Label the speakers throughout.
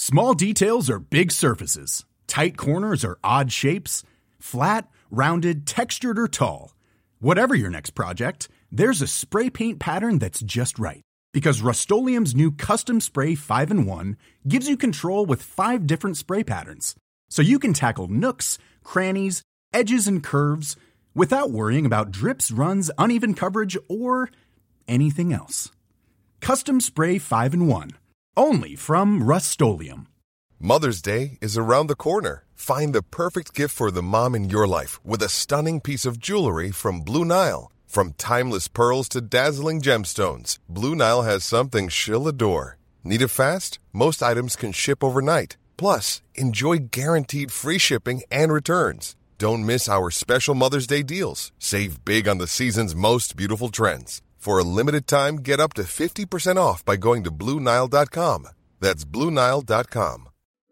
Speaker 1: Small details are big surfaces. Tight corners are odd shapes. Flat, rounded, textured, or tall. Whatever your next project, there's a spray paint pattern that's just right. Because Rust-Oleum's new Custom Spray 5-in-1 gives you control with 5 different spray patterns. So you can tackle nooks, crannies, edges, and curves without worrying about drips, runs, uneven coverage, or anything else. Custom Spray 5-in-1. Only from Rust-Oleum.
Speaker 2: Mother's Day is around the corner. Find the perfect gift for the mom in your life with a stunning piece of jewelry from Blue Nile. From timeless pearls to dazzling gemstones, Blue Nile has something she'll adore. Need it fast? Most items can ship overnight. Plus, enjoy guaranteed free shipping and returns. Don't miss our special Mother's Day deals. Save big on the season's most beautiful trends. For a limited time, get up to 50% off by going to BlueNile.com. That's BlueNile.com.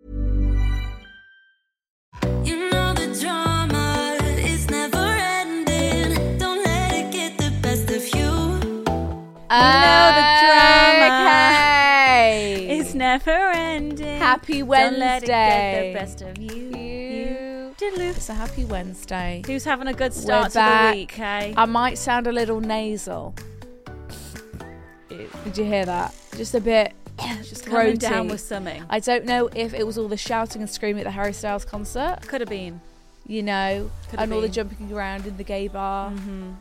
Speaker 3: You know the drama is never ending. Don't let it get the best of you.
Speaker 4: It's never ending.
Speaker 5: Happy Wednesday.
Speaker 4: Don't let it get the best of you.
Speaker 5: It's a happy Wednesday.
Speaker 4: Who's having a good start to
Speaker 5: back.
Speaker 4: the week, hey?
Speaker 5: I might sound a little nasal. Did you hear that? Just a bit
Speaker 4: Just coming
Speaker 5: throaty.
Speaker 4: down with something.
Speaker 5: I don't know if it was all the shouting and screaming at the Harry Styles concert,
Speaker 4: Could have been.
Speaker 5: you know,
Speaker 4: Could have
Speaker 5: and all the
Speaker 4: been.
Speaker 5: jumping around in the gay bar.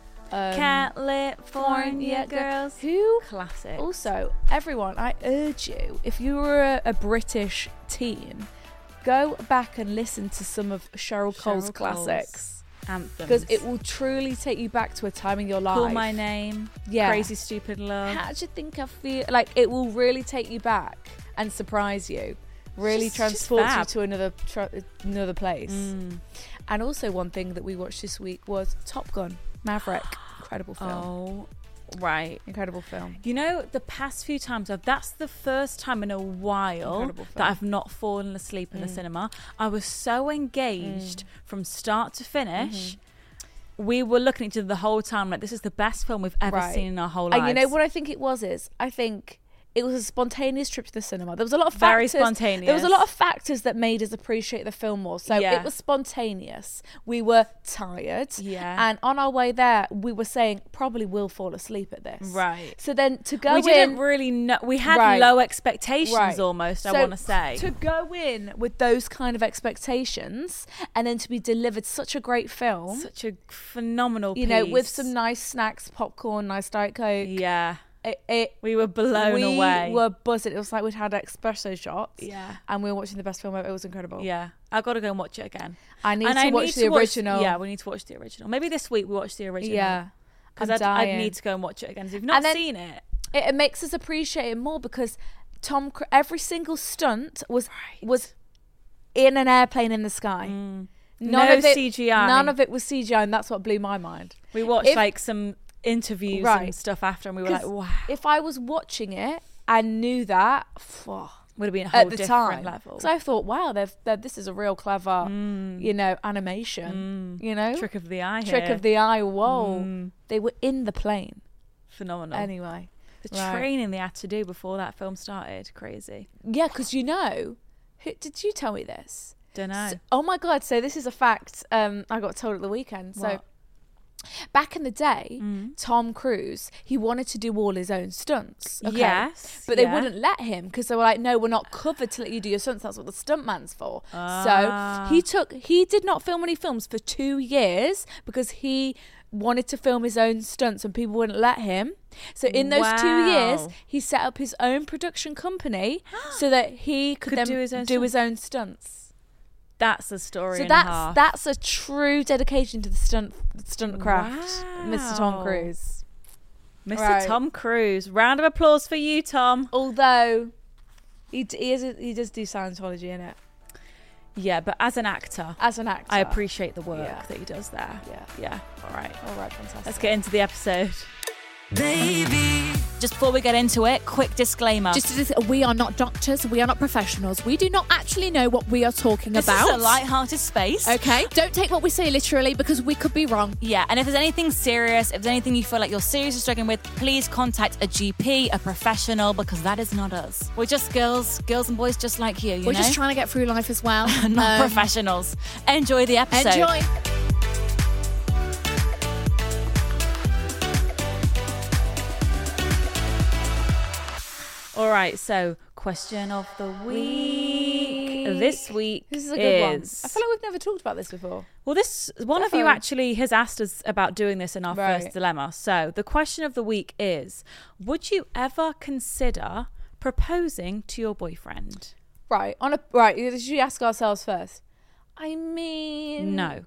Speaker 4: California girls.
Speaker 5: Who?
Speaker 4: Classic.
Speaker 5: Also, everyone, I urge you, if you were a British teen, go back and listen to some of Cheryl Cole's classics.
Speaker 4: Anthems.
Speaker 5: Because it will truly take you back to a time in your life.
Speaker 4: Call My Name.
Speaker 5: Yeah.
Speaker 4: Crazy Stupid Love.
Speaker 5: How do you think I feel? Like, it will really take you back and surprise you. Really
Speaker 4: Just
Speaker 5: transport you
Speaker 4: fab.
Speaker 5: to another place. And also, one thing that we watched this week was Top Gun Maverick. Incredible film.
Speaker 4: Oh, right.
Speaker 5: Incredible film.
Speaker 4: You know, the past few times, that's the first time in a while
Speaker 5: Incredible film.
Speaker 4: that I've not fallen asleep in the cinema. I was so engaged from start to finish. We were looking at each other the whole time like, this is the best film we've ever
Speaker 5: Right.
Speaker 4: seen in our whole lives.
Speaker 5: And you know what I think it was is? I think it was a spontaneous trip to the cinema. There was a lot of
Speaker 4: Very
Speaker 5: factors.
Speaker 4: spontaneous.
Speaker 5: There was a lot of factors that made us appreciate the film more. So
Speaker 4: Yeah.
Speaker 5: it was spontaneous. We were tired.
Speaker 4: Yeah.
Speaker 5: And on our way there, we were saying, probably will fall asleep at this.
Speaker 4: Right.
Speaker 5: So then to go
Speaker 4: we
Speaker 5: in...
Speaker 4: didn't really know. We had
Speaker 5: Right.
Speaker 4: low expectations
Speaker 5: Right.
Speaker 4: almost, I
Speaker 5: So
Speaker 4: want to say.
Speaker 5: To go in with those kind of expectations and then to be delivered such a great film,
Speaker 4: Such a phenomenal
Speaker 5: you know, with
Speaker 4: piece.
Speaker 5: some nice snacks, popcorn, nice Diet Coke.
Speaker 4: Yeah.
Speaker 5: We
Speaker 4: were blown away.
Speaker 5: We were buzzing. It was like we'd had espresso shots.
Speaker 4: Yeah.
Speaker 5: And we were watching the best film ever. It was incredible.
Speaker 4: Yeah. I've got to go and watch it again.
Speaker 5: I need to watch the original.
Speaker 4: Yeah, we need to watch the original. Maybe this week we watch the original.
Speaker 5: Yeah.
Speaker 4: Because
Speaker 5: I'm
Speaker 4: I'd
Speaker 5: dying.
Speaker 4: need to go and watch it again. So if you've not
Speaker 5: And then-
Speaker 4: seen it.
Speaker 5: It makes us appreciate it more because every single stunt was in an airplane in the sky.
Speaker 4: No CGI.
Speaker 5: None of it was CGI, and that's what blew my mind.
Speaker 4: We watched like some interviews and stuff after, and we were like,
Speaker 5: 'Cause
Speaker 4: wow.
Speaker 5: If I was watching it and knew that,
Speaker 4: Would have been a whole
Speaker 5: at the
Speaker 4: different
Speaker 5: time,
Speaker 4: level.
Speaker 5: so I thought, wow, this is a real clever, you know, animation. You know,
Speaker 4: Trick of the eye.
Speaker 5: trick
Speaker 4: here.
Speaker 5: of the eye. Whoa, they were in the plane.
Speaker 4: Phenomenal.
Speaker 5: Anyway,
Speaker 4: The
Speaker 5: right.
Speaker 4: training they had to do before that film started, crazy.
Speaker 5: Yeah, because you know, did you tell me this?
Speaker 4: Don't know.
Speaker 5: Oh my god! So this is a fact. I got told at the weekend. So
Speaker 4: What?
Speaker 5: back in the day, Tom Cruise, he wanted to do all his own stunts. Okay?
Speaker 4: Yes,
Speaker 5: but they
Speaker 4: yeah.
Speaker 5: wouldn't let him because they were like, "No, we're not covered to let you do your stunts. That's what the stuntman's for."
Speaker 4: Ah.
Speaker 5: So he did not film any films for 2 years because he wanted to film his own stunts and people wouldn't let him. So in those 2 years,
Speaker 4: Wow.
Speaker 5: he set up his own production company so that he could then
Speaker 4: do his own
Speaker 5: own stunts.
Speaker 4: That's a story
Speaker 5: So
Speaker 4: and a half.
Speaker 5: that's a true dedication to the stunt craft, Mr. Tom
Speaker 4: Wow.
Speaker 5: Cruise.
Speaker 4: Mr.
Speaker 5: Right.
Speaker 4: Tom Cruise. Round of applause for you, Tom.
Speaker 5: Although he does do Scientology in it
Speaker 4: Yeah, but as an actor,
Speaker 5: as an actor.
Speaker 4: I appreciate the work
Speaker 5: Yeah.
Speaker 4: that he does there.
Speaker 5: Yeah.
Speaker 4: Yeah. All right.
Speaker 5: All right, fantastic.
Speaker 4: Let's get into the episode.
Speaker 3: Baby,
Speaker 4: just before we get into it, quick disclaimer.
Speaker 5: We are not doctors. We are not professionals. We do not actually know what we are talking
Speaker 4: this
Speaker 5: about.
Speaker 4: is a light-hearted space.
Speaker 5: Okay? Don't take what we say literally because we could be wrong.
Speaker 4: Yeah, and if there's anything serious, if there's anything you feel like you're seriously struggling with, please contact a GP, a professional, because that is not us. We're just girls and boys just like you,
Speaker 5: We're
Speaker 4: know?
Speaker 5: just trying to get through life as well.
Speaker 4: not professionals. Enjoy the episode.
Speaker 5: Enjoy.
Speaker 4: All right, so question of the week. This week
Speaker 5: This is a good one. I
Speaker 4: is...
Speaker 5: feel like we've never talked about this before.
Speaker 4: Well, one of you actually has asked us about doing this in our first dilemma. So the question of the week is, would you ever consider proposing to your boyfriend?
Speaker 5: Right. Should we ask ourselves first? I mean...
Speaker 4: No.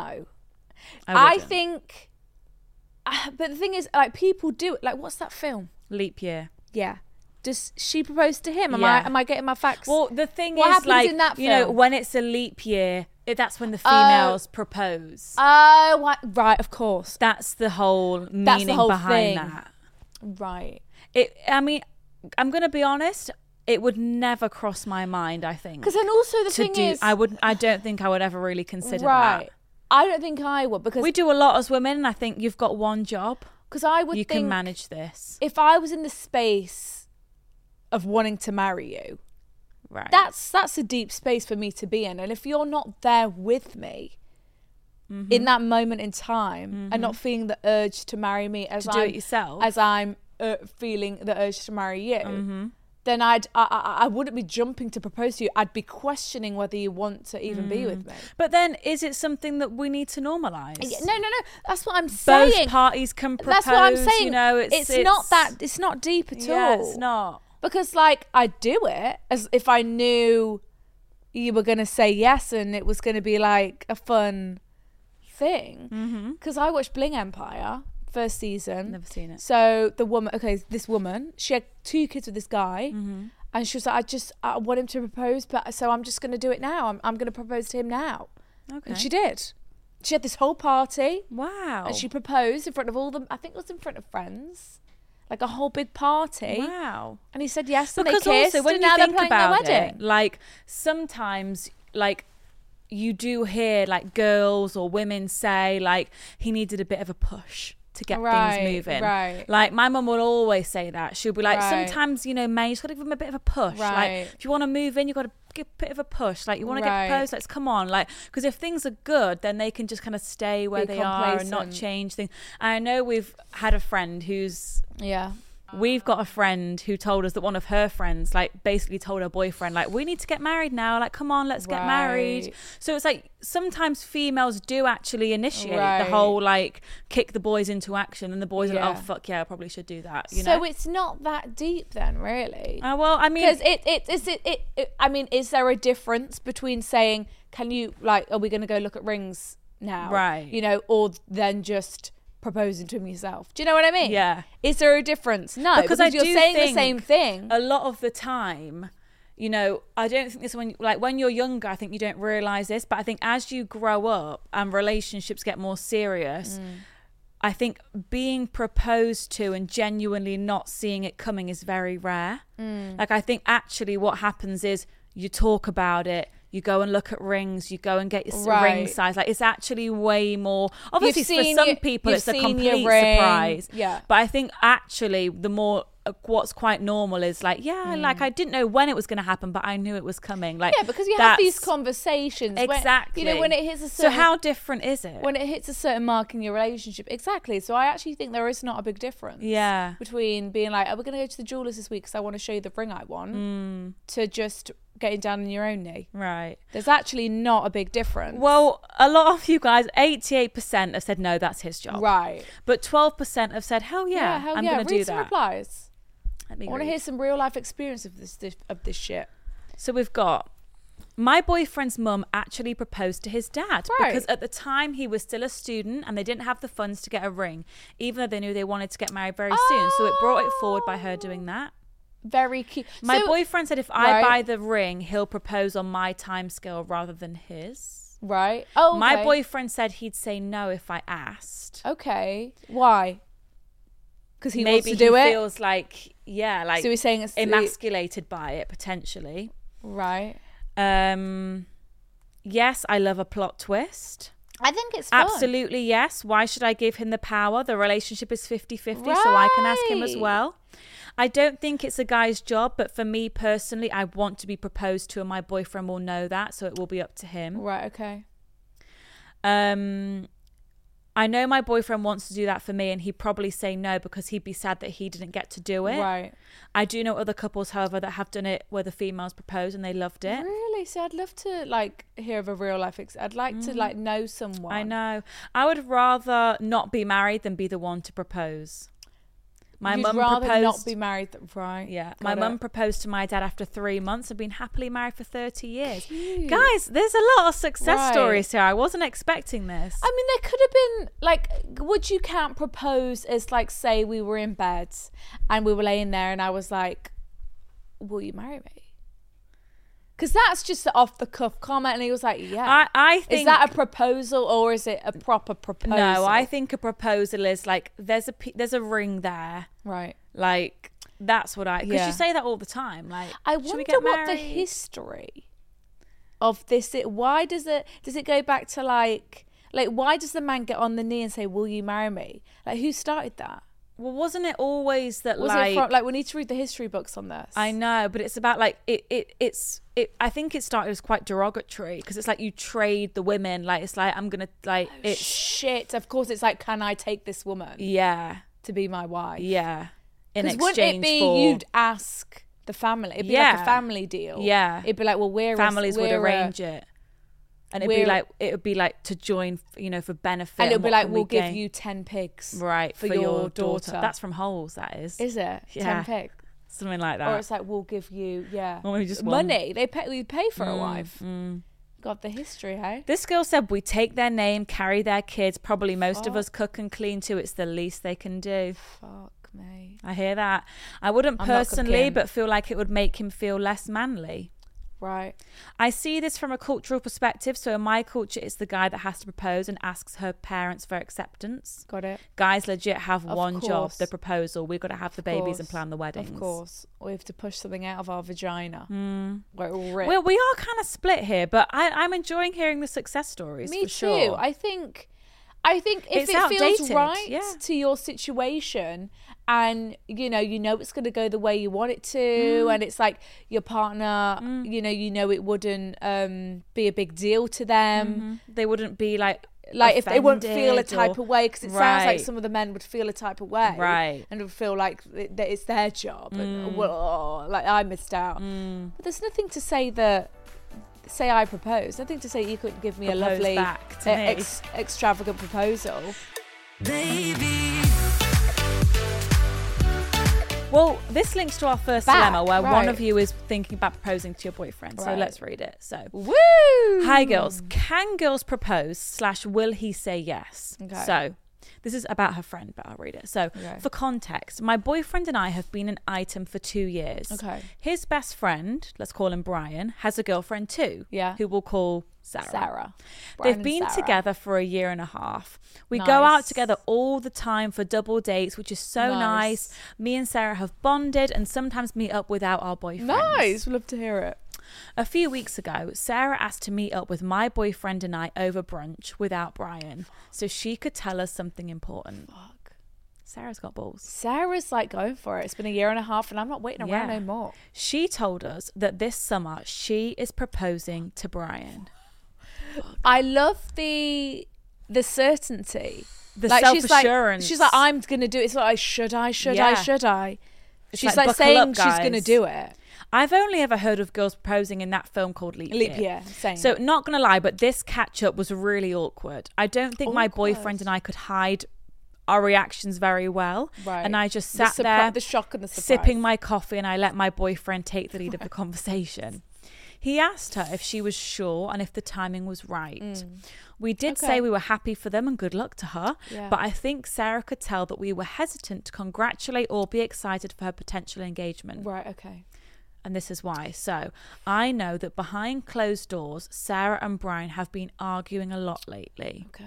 Speaker 5: I think... But the thing is, like, people do it. Like, what's that film?
Speaker 4: Leap year.
Speaker 5: Yeah. Does she propose to him?
Speaker 4: Yeah.
Speaker 5: Am I getting my facts?
Speaker 4: Well, the thing
Speaker 5: What
Speaker 4: is,
Speaker 5: happens
Speaker 4: like,
Speaker 5: in that
Speaker 4: you know,
Speaker 5: film?
Speaker 4: when it's a leap year, that's when the females propose.
Speaker 5: Oh, right, of course.
Speaker 4: That's the whole meaning
Speaker 5: That's the whole
Speaker 4: behind
Speaker 5: thing.
Speaker 4: that.
Speaker 5: Right.
Speaker 4: I mean, I'm going to be honest, it would never cross my mind, I think.
Speaker 5: Because then also the thing is...
Speaker 4: I don't think I would ever really consider
Speaker 5: right.
Speaker 4: that.
Speaker 5: I don't think I would because...
Speaker 4: We do a lot as women, and I think you've got one job.
Speaker 5: Because I would
Speaker 4: You
Speaker 5: think...
Speaker 4: can manage this.
Speaker 5: If I was in the space of wanting to marry you,
Speaker 4: Right.
Speaker 5: that's a deep space for me to be in. And if you're not there with me in that moment in time and not feeling the urge to marry me as
Speaker 4: to do it yourself.
Speaker 5: as I'm feeling the urge to marry you, then I wouldn't be jumping to propose to you. I'd be questioning whether you want to even be with me.
Speaker 4: But then, is it something that we need to normalise?
Speaker 5: No. That's what I'm saying.
Speaker 4: Both parties can propose.
Speaker 5: That's what I'm saying.
Speaker 4: You know, it's
Speaker 5: not that. It's not deep at all.
Speaker 4: Yeah, it's not.
Speaker 5: Because, like, I'd do it as if I knew you were going to say yes and it was going to be, like, a fun thing. Because I watched Bling Empire, first season.
Speaker 4: Never seen it.
Speaker 5: So this woman, she had 2 kids with this guy. And she was like, I want him to propose, so I'm just going to do it now. I'm going to propose to him now.
Speaker 4: Okay.
Speaker 5: And she did. She had this whole party.
Speaker 4: Wow.
Speaker 5: And she proposed in front of all them. I think it was in front of friends. Like a whole big party.
Speaker 4: Wow.
Speaker 5: And he said yes, and
Speaker 4: Because
Speaker 5: they kissed,
Speaker 4: also, when
Speaker 5: and
Speaker 4: you
Speaker 5: now
Speaker 4: think
Speaker 5: they're planning
Speaker 4: about
Speaker 5: their wedding.
Speaker 4: it, like, sometimes, like, you do hear, like, girls or women say, like, he needed a bit of a push to get things moving.
Speaker 5: Right.
Speaker 4: Like, my mum will always say that. She'll be like,
Speaker 5: Right.
Speaker 4: sometimes, you know, man, you just got to give them a bit of a push.
Speaker 5: Right.
Speaker 4: Like, if you want to move in, you got to give a bit of a push. Like, you want to
Speaker 5: Right.
Speaker 4: get proposed, let's come on. Like, because if things are good, then they can just kind of stay where
Speaker 5: Be
Speaker 4: they are and not
Speaker 5: complacent.
Speaker 4: change things. And I know we've had a friend who's...
Speaker 5: Yeah.
Speaker 4: We've got a friend who told us that one of her friends, like, basically told her boyfriend, like, we need to get married now. Like, come on, let's get married.
Speaker 5: Right.
Speaker 4: So it's like sometimes females do actually initiate
Speaker 5: Right.
Speaker 4: the whole, like, kick the boys into action, and the boys are like,
Speaker 5: Yeah.
Speaker 4: oh, fuck yeah, I probably should do that. You know?
Speaker 5: So it's not that deep then, really.
Speaker 4: Well, I mean,
Speaker 5: Because I mean, is there a difference between saying, can you, like, are we going to go look at rings now?
Speaker 4: Right.
Speaker 5: You know, or then just proposing to him yourself. Do you know what I mean?
Speaker 4: Yeah.
Speaker 5: Is there a difference? No, because
Speaker 4: I
Speaker 5: you're
Speaker 4: do
Speaker 5: saying the
Speaker 4: think
Speaker 5: same thing.
Speaker 4: a lot of the time, you know, I don't think this when you're younger, I think you don't realize this, but I think as you grow up and relationships get more serious, I think being proposed to and genuinely not seeing it coming is very rare. Like, I think actually what happens is you talk about it, you go and look at rings, you go and get your ring size. Like, it's actually way more. Obviously, for some people, it's a complete surprise.
Speaker 5: Yeah.
Speaker 4: But I think actually the more what's quite normal is like, like, I didn't know when it was going to happen, but I knew it was coming. Like,
Speaker 5: Yeah, because you have these conversations.
Speaker 4: Exactly.
Speaker 5: When it hits a
Speaker 4: So
Speaker 5: certain...
Speaker 4: how different is it?
Speaker 5: When it hits a certain mark in your relationship. Exactly. So I actually think there is not a big difference.
Speaker 4: Yeah.
Speaker 5: Between being like, oh, we're going to go to the jewellers this week because I want to show you the ring I want, to just getting down on your own knee.
Speaker 4: Right.
Speaker 5: There's actually not a big difference.
Speaker 4: Well, a lot of you guys, 88% have said no, that's his job.
Speaker 5: Right.
Speaker 4: But 12% have said, hell yeah,
Speaker 5: hell
Speaker 4: I'm
Speaker 5: yeah.
Speaker 4: going to
Speaker 5: Read
Speaker 4: do
Speaker 5: some
Speaker 4: that.
Speaker 5: replies.
Speaker 4: Let me
Speaker 5: I want to
Speaker 4: read.
Speaker 5: hear some real life experience of this shit.
Speaker 4: So we've got, my boyfriend's mum actually proposed to his dad
Speaker 5: Right.
Speaker 4: because at the time he was still a student and they didn't have the funds to get a ring, even though they knew they wanted to get married very soon. So it brought it forward by her doing that.
Speaker 5: Very cute.
Speaker 4: My
Speaker 5: So-
Speaker 4: boyfriend said if I
Speaker 5: Right.
Speaker 4: buy the ring, he'll propose on my timescale rather than his.
Speaker 5: Right. Oh, okay.
Speaker 4: My boyfriend said he'd say no if I asked.
Speaker 5: Okay. Why? because he
Speaker 4: maybe
Speaker 5: wants to do
Speaker 4: he
Speaker 5: it.
Speaker 4: feels like
Speaker 5: So he's saying it's
Speaker 4: emasculated by it potentially.
Speaker 5: right.
Speaker 4: Yes, I love a plot twist.
Speaker 5: I think it's fun.
Speaker 4: Absolutely, yes. Why should I give him the power? The relationship is 50-50, so I can ask him as
Speaker 5: Right.
Speaker 4: well. I don't think it's a guy's job, but for me personally, I want to be proposed to, and my boyfriend will know that, so it will be up to him.
Speaker 5: Right. Okay.
Speaker 4: I know my boyfriend wants to do that for me, and he'd probably say no because he'd be sad that he didn't get to do it.
Speaker 5: Right.
Speaker 4: I do know other couples, however, that have done it where the females proposed and they loved it.
Speaker 5: Really? So I'd love to like hear of a real life. I'd like to like know someone.
Speaker 4: I know. I would rather not be married than be the one to propose. My
Speaker 5: You'd
Speaker 4: mum
Speaker 5: rather
Speaker 4: proposed.
Speaker 5: not be married, right?
Speaker 4: Yeah,
Speaker 5: Got
Speaker 4: my
Speaker 5: it.
Speaker 4: mum proposed to my dad after 3 months and been happily married for 30 years.
Speaker 5: Cute.
Speaker 4: Guys, there's a lot of success
Speaker 5: Right.
Speaker 4: stories here. I wasn't expecting this.
Speaker 5: I mean, there could have been like, would you count propose as like, say we were in bed and we were laying there and I was like, will you marry me? Because that's just the off the cuff comment, and he was like, yeah.
Speaker 4: I think
Speaker 5: Is that a proposal or is it a proper proposal?
Speaker 4: no. I think a proposal is like there's a ring there.
Speaker 5: Right.
Speaker 4: Like that's what I because
Speaker 5: Yeah.
Speaker 4: you say that all the time. Like
Speaker 5: I
Speaker 4: should we
Speaker 5: wonder
Speaker 4: get
Speaker 5: what the
Speaker 4: married?
Speaker 5: history of this. Why does it go back to like why does the man get on the knee and say, "Will you marry me"? Like who started that?
Speaker 4: Well, wasn't it always that
Speaker 5: Was
Speaker 4: like
Speaker 5: it from like we need to read the history books on this?
Speaker 4: I know, but it's about like it's I think it started as quite derogatory because it's like you trade the women. Like it's like I'm gonna like it's
Speaker 5: Shit. Of course, it's like, can I take this woman
Speaker 4: yeah
Speaker 5: to be my wife?
Speaker 4: yeah. In
Speaker 5: 'Cause
Speaker 4: exchange
Speaker 5: wouldn't it be
Speaker 4: for
Speaker 5: you'd ask the family? It'd be like
Speaker 4: Yeah.
Speaker 5: a family deal.
Speaker 4: Yeah.
Speaker 5: It'd be like, well,
Speaker 4: families would arrange it, and it would be like to join, for benefit,
Speaker 5: and it'll be
Speaker 4: what
Speaker 5: like,
Speaker 4: can
Speaker 5: we'll
Speaker 4: we
Speaker 5: give
Speaker 4: gain?
Speaker 5: you 10 pigs,
Speaker 4: right
Speaker 5: for your daughter.
Speaker 4: That's from Holes. That is
Speaker 5: Is it
Speaker 4: Yeah.
Speaker 5: 10 pigs?
Speaker 4: something like that.
Speaker 5: Or it's like, we'll give you
Speaker 4: Or maybe just one.
Speaker 5: money. We pay for a wife. God, the history, hey?
Speaker 4: This girl said we take their name, carry their kids. Probably most of us cook and clean too. It's the least they can do.
Speaker 5: Fuck me.
Speaker 4: I hear that. I wouldn't
Speaker 5: I'm not
Speaker 4: personally,
Speaker 5: cooking.
Speaker 4: but feel like it would make him feel less manly.
Speaker 5: Right.
Speaker 4: I see this from a cultural perspective. So in my culture, it's the guy that has to propose and asks her parents for acceptance.
Speaker 5: Got it.
Speaker 4: Guys legit have
Speaker 5: Of
Speaker 4: one job,
Speaker 5: course.
Speaker 4: the proposal. We've got to have the babies and
Speaker 5: course.
Speaker 4: plan the weddings.
Speaker 5: Of course. We have to push something out of our vagina. Where it will rip.
Speaker 4: Well, we are kind of split here, but I'm enjoying hearing the success stories.
Speaker 5: Me
Speaker 4: for
Speaker 5: too.
Speaker 4: Sure.
Speaker 5: I think if
Speaker 4: It's
Speaker 5: it feels
Speaker 4: outdated,
Speaker 5: right
Speaker 4: yeah.
Speaker 5: to your situation and you know it's going to go the way you want it to and it's like your partner you know it wouldn't be a big deal to them,
Speaker 4: They wouldn't be like
Speaker 5: if they wouldn't feel a
Speaker 4: offended
Speaker 5: type
Speaker 4: or-
Speaker 5: of way, because it sounds like
Speaker 4: Right.
Speaker 5: some of the men would feel a type of way,
Speaker 4: Right.
Speaker 5: and would feel like that it's their job and well, like I missed out. But there's nothing to say that say I propose, nothing to say you couldn't give me a
Speaker 4: Propose
Speaker 5: lovely
Speaker 4: back to me.
Speaker 5: extravagant proposal.
Speaker 3: Baby,
Speaker 4: Well, this links to our first
Speaker 5: Back,
Speaker 4: dilemma where one
Speaker 5: right.
Speaker 4: of you is thinking about proposing to your boyfriend. So
Speaker 5: Right.
Speaker 4: let's read it. So,
Speaker 5: Woo!
Speaker 4: hi girls. Can girls propose / will he say yes?
Speaker 5: Okay.
Speaker 4: So, this is about her friend, but I'll read it. So,
Speaker 5: Okay.
Speaker 4: for context, my boyfriend and I have been an item for 2 years.
Speaker 5: Okay.
Speaker 4: His best friend, let's call him Brian, has a girlfriend too.
Speaker 5: Yeah.
Speaker 4: Who we'll call Sarah.
Speaker 5: Brian
Speaker 4: They've
Speaker 5: and
Speaker 4: been
Speaker 5: Sarah.
Speaker 4: together for a year and a half. We go out
Speaker 5: Nice.
Speaker 4: together all the time for double dates, which is so
Speaker 5: Nice.
Speaker 4: nice. Me and Sarah have bonded and sometimes meet up without our boyfriends.
Speaker 5: Nice, love to hear it.
Speaker 4: A few weeks ago, Sarah asked to meet up with my boyfriend and I over brunch without Brian so she could tell us something important.
Speaker 5: Fuck.
Speaker 4: Sarah's got balls.
Speaker 5: Sarah's like going for it. It's been a year and a half and I'm not waiting around
Speaker 4: Yeah.
Speaker 5: no more.
Speaker 4: She told us that this summer she is proposing to Brian.
Speaker 5: I love the certainty.
Speaker 4: The
Speaker 5: she's
Speaker 4: self-assurance.
Speaker 5: She's like, I'm gonna do it. It's like, should I?
Speaker 4: Yeah.
Speaker 5: She's
Speaker 4: like,
Speaker 5: like
Speaker 4: buckle
Speaker 5: saying
Speaker 4: up,
Speaker 5: she's gonna
Speaker 4: guys.
Speaker 5: do it.
Speaker 4: I've only ever heard of girls proposing in that film called Leap Year.
Speaker 5: Leap year, same.
Speaker 4: So not gonna lie, but this catch up was really awkward. I don't think my
Speaker 5: Awkward.
Speaker 4: boyfriend and I could hide our reactions very well.
Speaker 5: Right.
Speaker 4: And I just
Speaker 5: The
Speaker 4: sat there
Speaker 5: the shock and the surprise.
Speaker 4: sipping my coffee and I let my boyfriend take the lead of the conversation. He asked her if she was sure and if the timing was right. We did
Speaker 5: Okay.
Speaker 4: say we were happy for them and good luck to her,
Speaker 5: Yeah.
Speaker 4: but I think Sarah could tell that we were hesitant to congratulate or be excited for her potential engagement.
Speaker 5: Right, okay.
Speaker 4: And this is why. So I know that behind closed doors, Sarah and Brian have been arguing a lot lately.
Speaker 5: Okay.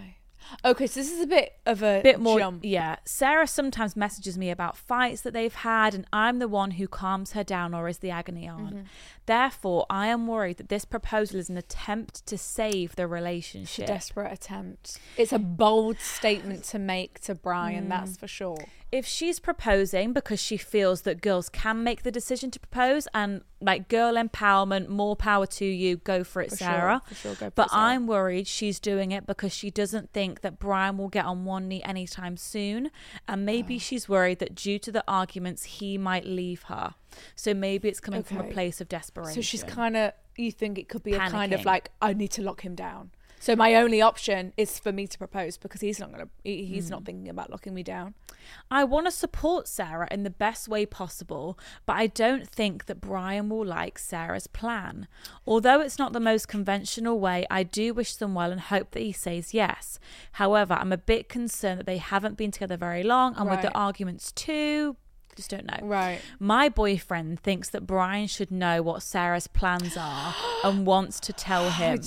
Speaker 5: Okay, so this is a bit of a
Speaker 4: Bit more,
Speaker 5: jump.
Speaker 4: yeah. Sarah sometimes messages me about fights that they've had, and I'm the one who calms her down or is the agony aunt. Therefore, I am worried that this proposal is an attempt to save the
Speaker 5: It's a
Speaker 4: relationship.
Speaker 5: desperate attempt. It's a bold statement to make to Brian, that's for sure.
Speaker 4: If she's proposing because she feels that girls can make the decision to propose and like girl empowerment, more power to you, go for it,
Speaker 5: For
Speaker 4: Sarah.
Speaker 5: sure, for sure, go for
Speaker 4: But
Speaker 5: it, Sarah.
Speaker 4: I'm worried she's doing it because she doesn't think that Brian will get on one knee anytime soon. And maybe she's worried that due to the arguments, he might leave her. So maybe it's coming from a
Speaker 5: Okay.
Speaker 4: place of desperation.
Speaker 5: So she's kind of, you think it could be a kind of
Speaker 4: Panicking.
Speaker 5: like, I need to lock him down. So my only option is for me to propose because he's not going to, he's not thinking about locking me down.
Speaker 4: I want to support Sarah in the best way possible, but I don't think that Brian will like Sarah's plan. Although it's not the most conventional way, I do wish them well and hope that he says yes. However, I'm a bit concerned that they haven't been together very long, and with the
Speaker 5: Right.
Speaker 4: arguments too, just don't know.
Speaker 5: Right.
Speaker 4: My boyfriend thinks that Brian should know what Sarah's plans are and wants to tell him.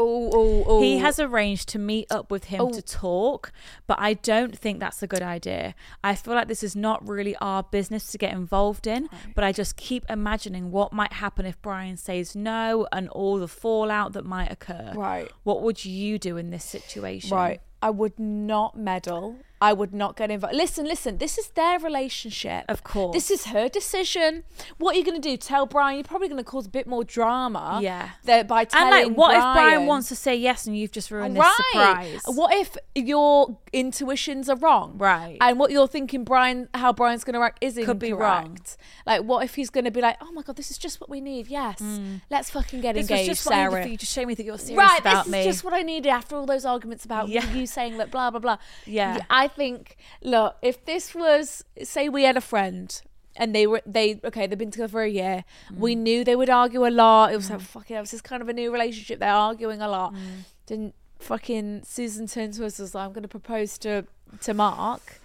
Speaker 4: He has arranged to meet up with him to talk, but I don't think that's a good idea. I feel like this is not really our business to get involved in, but I just keep imagining what might happen if Brian says no and all the fallout that might occur.
Speaker 5: Right.
Speaker 4: What would you do in this situation?
Speaker 5: Right. I would not meddle. I would not get involved. Listen, this is their relationship.
Speaker 4: Of course.
Speaker 5: This is her decision. What are you going to do? Tell Brian? You're probably going to cause a bit more drama.
Speaker 4: Yeah.
Speaker 5: By telling
Speaker 4: And like, what if Brian
Speaker 5: Brian
Speaker 4: wants to say yes and you've just ruined this surprise?
Speaker 5: What if your intuitions are wrong?
Speaker 4: Right.
Speaker 5: And what you're thinking how Brian's going to act is
Speaker 4: Could be
Speaker 5: incorrect.
Speaker 4: wrong.
Speaker 5: Like, what if he's going to be like, oh my God, this is just what we need. Yes. Let's fucking get
Speaker 4: This
Speaker 5: engaged,
Speaker 4: was just what I needed
Speaker 5: Sarah.
Speaker 4: for you to show me that you're serious
Speaker 5: Right,
Speaker 4: about
Speaker 5: this
Speaker 4: me.
Speaker 5: is just what I needed after all those arguments about
Speaker 4: Yeah.
Speaker 5: you saying that blah, blah, blah.
Speaker 4: Yeah.
Speaker 5: I think, look, if this was, say we had a friend and they've been together for a year. We knew they would argue a lot. It was like, fucking hell, this is kind of a new relationship. They're arguing a lot. Then fucking Susan turned to us and was like, I'm going to propose to Mark.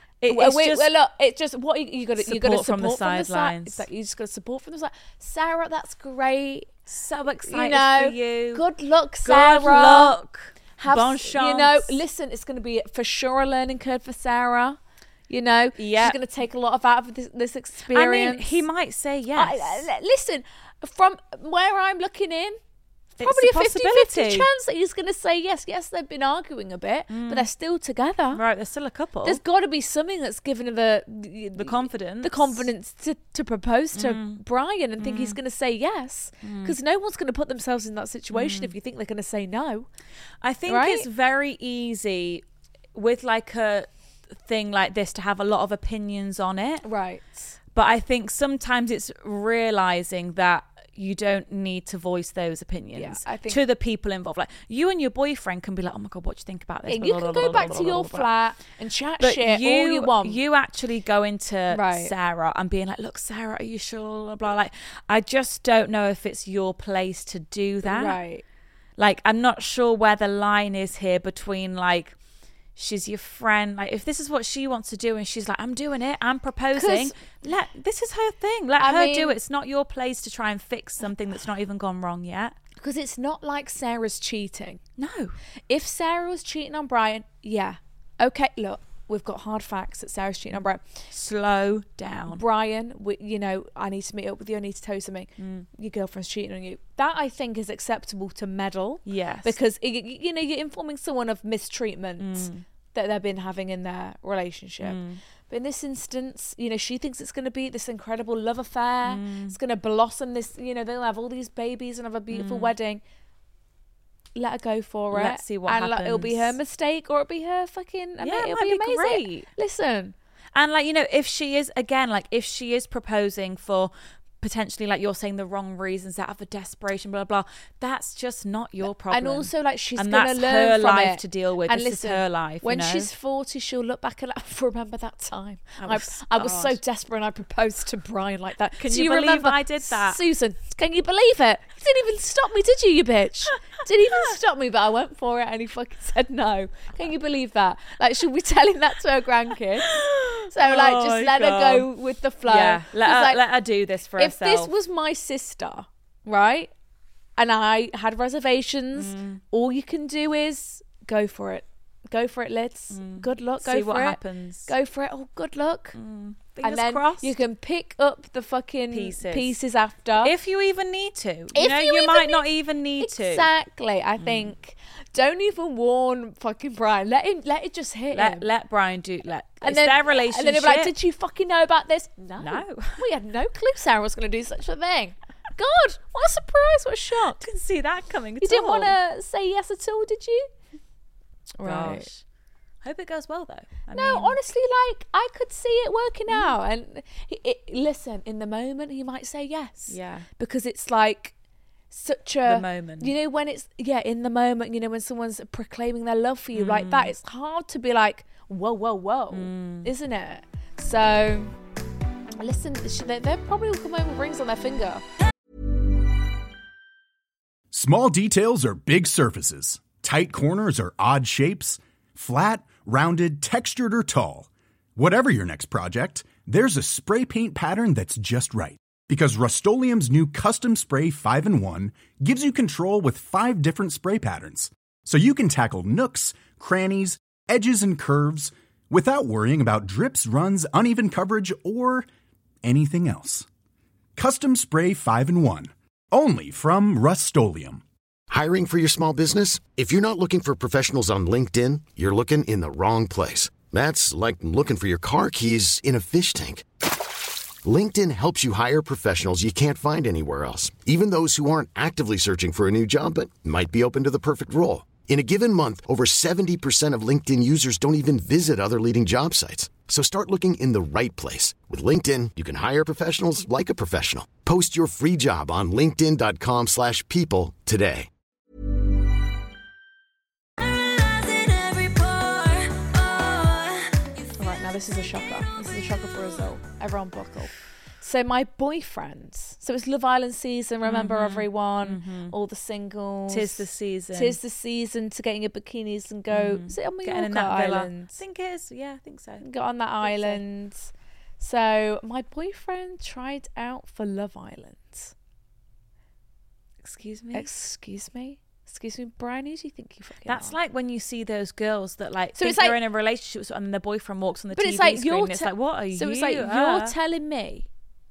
Speaker 5: It's just what you got to support
Speaker 4: from the
Speaker 5: side.
Speaker 4: sidelines.
Speaker 5: It's like you just got to support from the side. Sarah, that's great.
Speaker 4: So excited
Speaker 5: You know,
Speaker 4: for you.
Speaker 5: good luck, Sarah.
Speaker 4: Good luck.
Speaker 5: Have,
Speaker 4: Bon
Speaker 5: you know,
Speaker 4: chance.
Speaker 5: listen, it's going to be for sure a learning curve for Sarah. You know,
Speaker 4: Yeah.
Speaker 5: she's going to take a lot out of this
Speaker 4: I
Speaker 5: experience.
Speaker 4: mean, he might say yes.
Speaker 5: Listen, from where I'm looking in,
Speaker 4: It's
Speaker 5: probably
Speaker 4: a
Speaker 5: a 50-50
Speaker 4: possibility.
Speaker 5: chance that he's going to say yes. Yes, they've been arguing a bit, but they're still together.
Speaker 4: Right, there's still a couple.
Speaker 5: There's got to be something that's given her
Speaker 4: the confidence.
Speaker 5: the confidence to propose to Brian and think he's going to say yes, because no one's going to put themselves in that situation if you think they're going to say no.
Speaker 4: I think
Speaker 5: Right?
Speaker 4: it's very easy with like a thing like this to have a lot of opinions on it.
Speaker 5: Right.
Speaker 4: But I think sometimes it's realizing that you don't need to voice those opinions
Speaker 5: Yeah, I think-
Speaker 4: to the people involved. Like you and your boyfriend can be like, oh my God, what do you think about this?
Speaker 5: Yeah, you can go back to your flat and chat shit all you want.
Speaker 4: You actually go into
Speaker 5: Right.
Speaker 4: Sarah and being like, look, Sarah, are you sure? Blah, blah. Like, I just don't know if it's your place to do that.
Speaker 5: Right.
Speaker 4: Like, I'm not sure where the line is here between like, she's your friend. Like, if this is what she wants to do and she's like, I'm doing it, I'm proposing. This is her thing. Let her do it. It's not your place to try and fix something that's not even gone wrong yet.
Speaker 5: Because it's not like Sarah's cheating.
Speaker 4: No.
Speaker 5: If Sarah was cheating on Brian, yeah. Okay, look, we've got hard facts that Sarah's cheating on Brian.
Speaker 4: Slow down.
Speaker 5: Brian, I need to meet up with you. I need to tell you something. Your girlfriend's cheating on you. That, I think, is acceptable to meddle.
Speaker 4: Yes.
Speaker 5: Because, you're informing someone of mistreatment that they've been having in their relationship. But in this instance, she thinks it's going to be this incredible love affair. It's going to blossom this, they'll have all these babies and have a beautiful wedding. Let her go for it.
Speaker 4: Let's see what
Speaker 5: and
Speaker 4: happens.
Speaker 5: It'll be her mistake or it'll be her fucking...
Speaker 4: Yeah, it
Speaker 5: it'll
Speaker 4: might
Speaker 5: be
Speaker 4: be
Speaker 5: amazing.
Speaker 4: great.
Speaker 5: Listen.
Speaker 4: And like, if she is, again, like if she is proposing for potentially, like you're saying, the wrong reasons out of a desperation, blah, blah, that's just not your problem.
Speaker 5: And also, like, she's
Speaker 4: and
Speaker 5: going to
Speaker 4: that's
Speaker 5: learn
Speaker 4: her
Speaker 5: from
Speaker 4: life
Speaker 5: it.
Speaker 4: to deal with.
Speaker 5: And
Speaker 4: this
Speaker 5: listen,
Speaker 4: is her life.
Speaker 5: When she's 40, she'll look back and remember that time. I was so
Speaker 4: hard.
Speaker 5: desperate and I proposed to Brian like that.
Speaker 4: Can
Speaker 5: Do
Speaker 4: you believe
Speaker 5: remember,
Speaker 4: I did that?
Speaker 5: Susan, can you believe it? You didn't even stop me, did you bitch? Didn't even stop me, but I went for it and he fucking said no. Can you believe that? Like, she'll be telling that to her grandkids. So, like,
Speaker 4: Oh
Speaker 5: just
Speaker 4: my
Speaker 5: let her
Speaker 4: God.
Speaker 5: go with the flow.
Speaker 4: Yeah,
Speaker 5: 'Cause,
Speaker 4: let her do this for
Speaker 5: if
Speaker 4: herself.
Speaker 5: this was my sister, right, and I had reservations, all you can do is go for it. Go for it, Lids. Good luck. Go
Speaker 4: See
Speaker 5: for
Speaker 4: what
Speaker 5: it.
Speaker 4: happens.
Speaker 5: Go for it. Oh, good luck.
Speaker 4: Fingers
Speaker 5: And then
Speaker 4: crossed.
Speaker 5: you can pick up the fucking pieces after.
Speaker 4: If you even need to. You
Speaker 5: If
Speaker 4: know,
Speaker 5: you
Speaker 4: you
Speaker 5: even
Speaker 4: might
Speaker 5: need-
Speaker 4: not even need to.
Speaker 5: Exactly. I think don't even warn fucking Brian. Let it just hit him.
Speaker 4: Let Brian do. It's
Speaker 5: And
Speaker 4: their relationship.
Speaker 5: And then they'll be like, did you fucking know about this? No.
Speaker 4: No.
Speaker 5: We had no clue Sarah was going to do such a thing. God, what a surprise. What a shock.
Speaker 4: Didn't see that coming.
Speaker 5: You didn't want to say yes at all, did you? Right.
Speaker 4: Gosh. Hope it goes well, though. I
Speaker 5: No,
Speaker 4: mean,
Speaker 5: honestly, like, I could see it working out. And listen, in the moment, he might say yes.
Speaker 4: Yeah.
Speaker 5: Because it's like such a...
Speaker 4: The moment.
Speaker 5: You know, when it's... Yeah, in the moment, you know, when someone's proclaiming their love for you like that, it's hard to be like, whoa, whoa, whoa, isn't it? So, listen, they probably will come home with rings on their finger.
Speaker 1: Small details are big surfaces. Tight corners are odd shapes. Flat, rounded, textured, or tall. Whatever your next project, there's a spray paint pattern that's just right. Because Rust-Oleum's new Custom Spray 5-in-1 gives you control with 5 different spray patterns. So you can tackle nooks, crannies, edges, and curves without worrying about drips, runs, uneven coverage, or anything else. Custom Spray 5-in-1. Only from Rust-Oleum.
Speaker 6: Hiring for your small business? If you're not looking for professionals on LinkedIn, you're looking in the wrong place. That's like looking for your car keys in a fish tank. LinkedIn helps you hire professionals you can't find anywhere else, even those who aren't actively searching for a new job but might be open to the perfect role. In a given month, over 70% of LinkedIn users don't even visit other leading job sites. So start looking in the right place. With LinkedIn, you can hire professionals like a professional. Post your free job on linkedin.com/people today.
Speaker 5: All right, now this is a shocker. This is a shocker for us all. Everyone buckle. So my boyfriends. So it's Love Island season. Remember, everyone, all the singles.
Speaker 4: Tis the season.
Speaker 5: Tis the season to get in your bikinis and go. Is it on
Speaker 4: Getting in
Speaker 5: Mallorca
Speaker 4: that villa.
Speaker 5: Island?
Speaker 4: I think it is. Yeah, I think so.
Speaker 5: Get on that island. So my boyfriend tried out for Love Island.
Speaker 4: Excuse me?
Speaker 5: Excuse me? Excuse me, Brian, who do you think you fucking
Speaker 4: That's
Speaker 5: are?
Speaker 4: like when you see those girls that like
Speaker 5: So
Speaker 4: think
Speaker 5: it's like-
Speaker 4: they're in a relationship and their boyfriend walks on the
Speaker 5: But
Speaker 4: TV
Speaker 5: it's like
Speaker 4: screen
Speaker 5: you're
Speaker 4: and it's like, what are you?
Speaker 5: So it's like you're telling me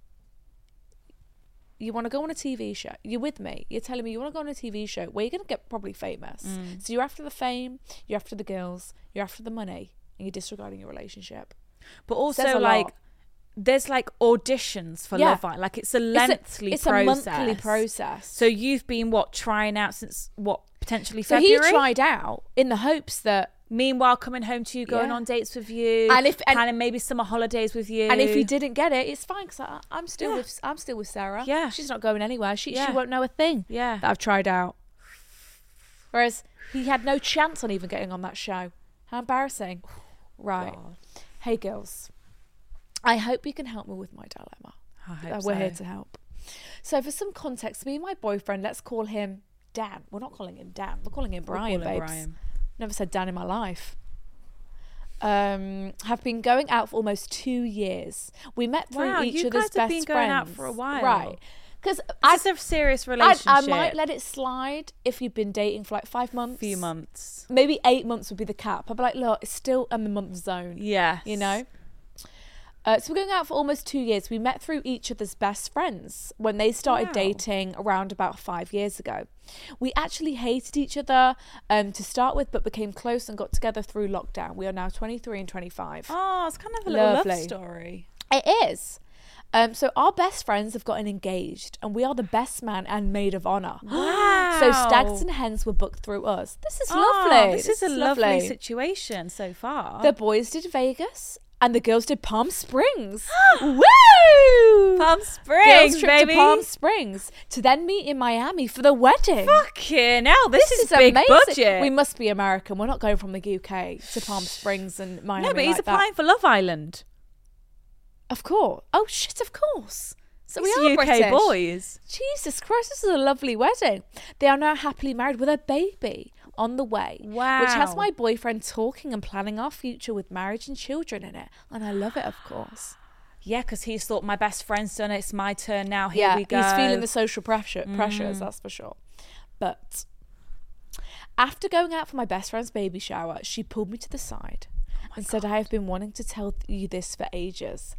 Speaker 5: you want to go on a TV show. You're with me. You're telling me you want to go on a TV show where you're going to get probably famous. So you're after the fame, you're after the girls, you're after the money, and you're disregarding your relationship.
Speaker 4: But
Speaker 5: Says
Speaker 4: also
Speaker 5: a
Speaker 4: like
Speaker 5: lot.
Speaker 4: there's like auditions for
Speaker 5: Yeah.
Speaker 4: Love Island. Like it's a lengthy
Speaker 5: It's
Speaker 4: process.
Speaker 5: a monthly process.
Speaker 4: So you've been trying out since potentially
Speaker 5: So
Speaker 4: February?
Speaker 5: he tried out in the hopes that,
Speaker 4: Meanwhile, coming home to you, going
Speaker 5: Yeah.
Speaker 4: on dates with you,
Speaker 5: And
Speaker 4: planning maybe summer holidays with you.
Speaker 5: and if he didn't get it, it's fine because I'm still
Speaker 4: Yeah.
Speaker 5: with Sarah.
Speaker 4: Yeah.
Speaker 5: She's not going anywhere. She
Speaker 4: Yeah.
Speaker 5: won't know a thing.
Speaker 4: Yeah.
Speaker 5: That I've tried out. Whereas he had no chance on even getting on that show. How embarrassing. Right.
Speaker 4: God.
Speaker 5: Hey girls, I hope you can help me with my dilemma.
Speaker 4: I hope
Speaker 5: We're
Speaker 4: so.
Speaker 5: here to help. So for some context, me and my boyfriend, let's call him Dan. We're not calling him Dan. We're calling him Brian,
Speaker 4: call him
Speaker 5: babes.
Speaker 4: Brian.
Speaker 5: Never said Dan in my life. Have been going out for almost 2 years. We met through
Speaker 4: Wow,
Speaker 5: each
Speaker 4: you
Speaker 5: other's
Speaker 4: guys
Speaker 5: best
Speaker 4: have been going out
Speaker 5: friends.
Speaker 4: for a while.
Speaker 5: Right. Because
Speaker 4: It's a serious relationship.
Speaker 5: I might let it slide if you've been dating for like 5 months.
Speaker 4: few months.
Speaker 5: Maybe 8 months would be the cap. I'd be like, look, it's still in the month zone.
Speaker 4: Yes.
Speaker 5: You know? So we're going out for almost 2 years. We met through each other's best friends when they started
Speaker 4: Wow.
Speaker 5: dating around about 5 years ago. We actually hated each other to start with, but became close and got together through lockdown. We are now 23 and 25.
Speaker 4: Oh, it's kind of a little love
Speaker 5: Lovely.
Speaker 4: story.
Speaker 5: It is. So our best friends have gotten engaged, and we are the best man and maid of honour.
Speaker 4: Wow.
Speaker 5: So stags and hens were booked through us. This is
Speaker 4: Oh,
Speaker 5: lovely.
Speaker 4: This is a lovely situation so far.
Speaker 5: The boys did Vegas, and the girls did Palm Springs. Woo!
Speaker 4: Palm
Speaker 5: Girls
Speaker 4: Springs,
Speaker 5: trip
Speaker 4: baby.
Speaker 5: to Palm Springs to then meet in Miami for the wedding.
Speaker 4: Fucking hell, this is big
Speaker 5: amazing.
Speaker 4: budget.
Speaker 5: We must be American. We're not going from the UK to Palm Springs and Miami.
Speaker 4: no, but he's
Speaker 5: like that.
Speaker 4: applying for Love Island.
Speaker 5: Of course. Oh shit! Of course. So
Speaker 4: These
Speaker 5: we are
Speaker 4: UK
Speaker 5: British.
Speaker 4: boys.
Speaker 5: Jesus Christ! This is a lovely wedding. They are now happily married with a baby on the way.
Speaker 4: Wow.
Speaker 5: Which has my boyfriend talking and planning our future with marriage and children in it, and I love it, of course.
Speaker 4: Yeah, because he's thought my best friend's done it. It's my turn now. Here we go.
Speaker 5: He's feeling the social pressures, that's for sure. But After going out for my best friend's baby shower, she pulled me to the side and said, I have been wanting to tell you this for ages.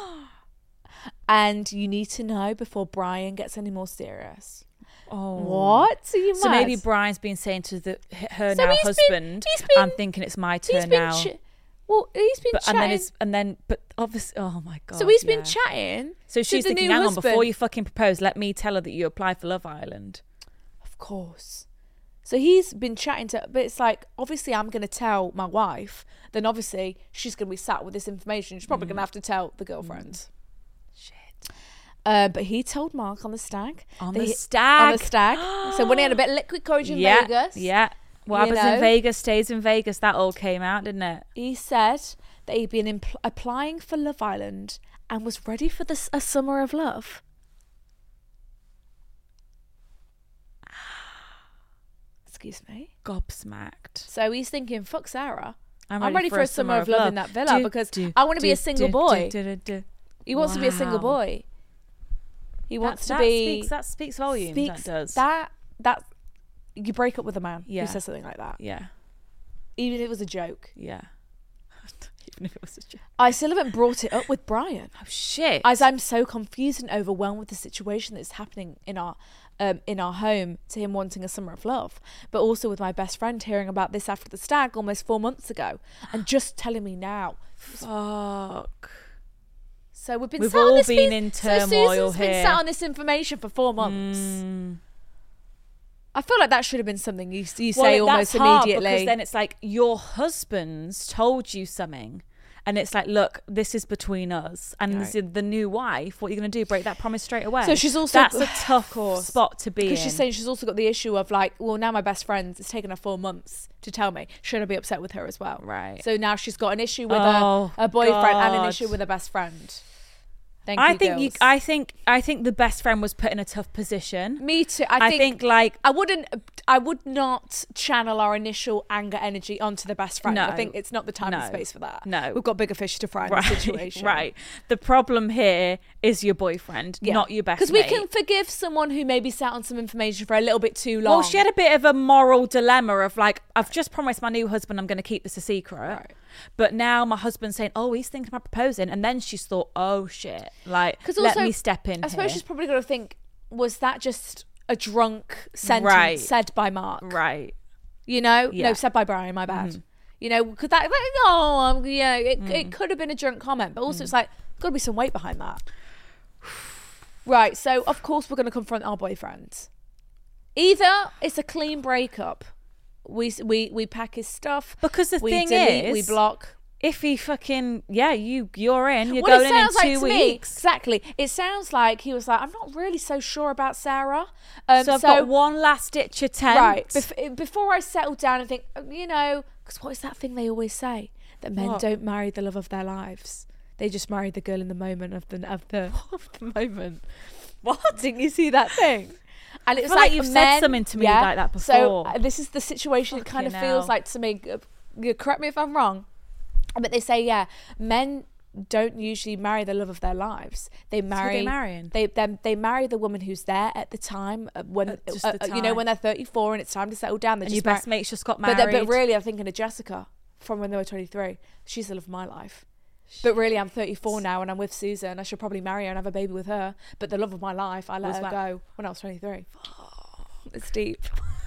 Speaker 5: And you need to know before Brian gets any more serious.
Speaker 4: Oh.
Speaker 5: What? Are you mad?
Speaker 4: So maybe Brian's been saying to her
Speaker 5: So
Speaker 4: now
Speaker 5: he's
Speaker 4: husband,
Speaker 5: been-
Speaker 4: I'm thinking it's my
Speaker 5: He's
Speaker 4: turn
Speaker 5: been
Speaker 4: now.
Speaker 5: he's been
Speaker 4: But
Speaker 5: chatting.
Speaker 4: but obviously, oh my God.
Speaker 5: So he's been
Speaker 4: yeah.
Speaker 5: chatting.
Speaker 4: So
Speaker 5: to
Speaker 4: she's
Speaker 5: the
Speaker 4: thinking,
Speaker 5: new
Speaker 4: hang on,
Speaker 5: husband.
Speaker 4: before you fucking propose, let me tell her that you applied for Love Island.
Speaker 5: Of course. So he's been chatting to, but it's like, obviously I'm going to tell my wife, then obviously she's going to be sat with this information. She's probably going to have to tell the girlfriend.
Speaker 4: Shit.
Speaker 5: But he told Mark on the stag.
Speaker 4: On
Speaker 5: that
Speaker 4: the
Speaker 5: he-
Speaker 4: stag.
Speaker 5: On the stag. So when he had a bit of liquid courage in
Speaker 4: Yeah.
Speaker 5: Vegas.
Speaker 4: Yeah. What
Speaker 5: you
Speaker 4: happens in
Speaker 5: know.
Speaker 4: Vegas stays in Vegas. That all came out, didn't it?
Speaker 5: He said that he'd been applying for Love Island and was ready for a summer of love. Excuse me.
Speaker 4: Gobsmacked.
Speaker 5: So he's thinking, fuck Sarah.
Speaker 4: I'm
Speaker 5: I'm ready for a summer of love in that villa because I want to be a single boy. He wants to be a single
Speaker 4: Wow.
Speaker 5: boy. He wants to be.
Speaker 4: That speaks volumes.
Speaker 5: speaks-
Speaker 4: That does.
Speaker 5: That you break up with a man
Speaker 4: Yeah.
Speaker 5: who says something like that,
Speaker 4: Yeah.
Speaker 5: even if it was a joke.
Speaker 4: Yeah. Even if it was a joke.
Speaker 5: I still haven't brought it up with Brian,
Speaker 4: Oh shit.
Speaker 5: as I'm so confused and overwhelmed with the situation that's happening in our home, to him wanting a summer of love, but also with my best friend hearing about this after the stag almost 4 months ago and just telling me now.
Speaker 4: Fuck.
Speaker 5: So we've
Speaker 4: We've
Speaker 5: sat on
Speaker 4: all
Speaker 5: this
Speaker 4: been
Speaker 5: piece-
Speaker 4: in
Speaker 5: so
Speaker 4: turmoil
Speaker 5: Susan's been
Speaker 4: here.
Speaker 5: sat on this information for 4 months. I feel like that should have been something you say almost
Speaker 4: that's hard
Speaker 5: immediately.
Speaker 4: because then it's like your husband's told you something, and it's like, look, this is between us, and this is the new wife. What are you going to do? Break that promise straight away?
Speaker 5: So she's also-
Speaker 4: that's a tough
Speaker 5: course.
Speaker 4: spot to be in.
Speaker 5: Because she's saying she's also got the issue of like, well, now my best friend, it's taken her 4 months to tell me. Should I be upset with her as well?
Speaker 4: Right.
Speaker 5: So now she's got an issue with
Speaker 4: Oh,
Speaker 5: her boyfriend and an
Speaker 4: God.
Speaker 5: issue with her best friend.
Speaker 4: I think the best friend was put in a tough position.
Speaker 5: Me too.
Speaker 4: I think like
Speaker 5: I would not channel our initial anger energy onto the best friend.
Speaker 4: No.
Speaker 5: I think it's not the time and
Speaker 4: No.
Speaker 5: space for that.
Speaker 4: No.
Speaker 5: We've got bigger fish to fry in this situation.
Speaker 4: Right. The problem here is your boyfriend, not your best
Speaker 5: Because
Speaker 4: mate.
Speaker 5: we can forgive someone who maybe sat on some information for a little bit too long.
Speaker 4: Well, she had a bit of a moral dilemma of like, I've just promised my new husband I'm going to keep this a secret.
Speaker 5: Right.
Speaker 4: But now my husband's saying, oh, he's thinking about proposing. And then she's thought, oh, shit. Like,
Speaker 5: also,
Speaker 4: let me step in
Speaker 5: I suppose
Speaker 4: here.
Speaker 5: she's probably going to think, was that just a drunk sentence
Speaker 4: Right.
Speaker 5: said by Mark?
Speaker 4: Right.
Speaker 5: You know?
Speaker 4: Yeah.
Speaker 5: No, said by Brian, my bad. You know, could that, it could have been a drunk comment, but also it's like, got to be some weight behind that. Right, so of course we're going to confront our boyfriend. Either it's a clean breakup. We pack his stuff.
Speaker 4: Because the
Speaker 5: we
Speaker 4: thing
Speaker 5: delete, we
Speaker 4: is,
Speaker 5: block.
Speaker 4: if he fucking, you're in, you're
Speaker 5: What
Speaker 4: going
Speaker 5: it
Speaker 4: in
Speaker 5: sounds like
Speaker 4: 2
Speaker 5: to me,
Speaker 4: weeks.
Speaker 5: exactly. It sounds like he was like, I'm not really so sure about Sarah.
Speaker 4: So I've got one last ditch attempt.
Speaker 5: Right. Before I settle down and think, because what is that thing they always say? That men
Speaker 4: What?
Speaker 5: don't marry the love of their lives. They just marry the girl in the moment of the moment. What? Didn't you see that thing? And it was
Speaker 4: feel like you've said something to me like that
Speaker 5: So
Speaker 4: before.
Speaker 5: this is the situation it kind of
Speaker 4: Fucking
Speaker 5: feels
Speaker 4: hell.
Speaker 5: like to me. Correct me if I'm wrong. But they say, men don't usually marry the love of their lives. They marry.
Speaker 4: they marrying?
Speaker 5: They marry the woman who's there at the time when
Speaker 4: just the
Speaker 5: you know,
Speaker 4: time.
Speaker 5: when they're 34 and it's time to settle down. They
Speaker 4: And
Speaker 5: just
Speaker 4: your best mate's just got
Speaker 5: but
Speaker 4: married.
Speaker 5: but really, I'm thinking of Jessica from when they were 23. She's the love of my life. But really, I'm 34 now and I'm with Susan. I should probably marry her and have a baby with her. But the love of my life, I let
Speaker 4: Was
Speaker 5: her
Speaker 4: that-
Speaker 5: go when I was 23. It's deep.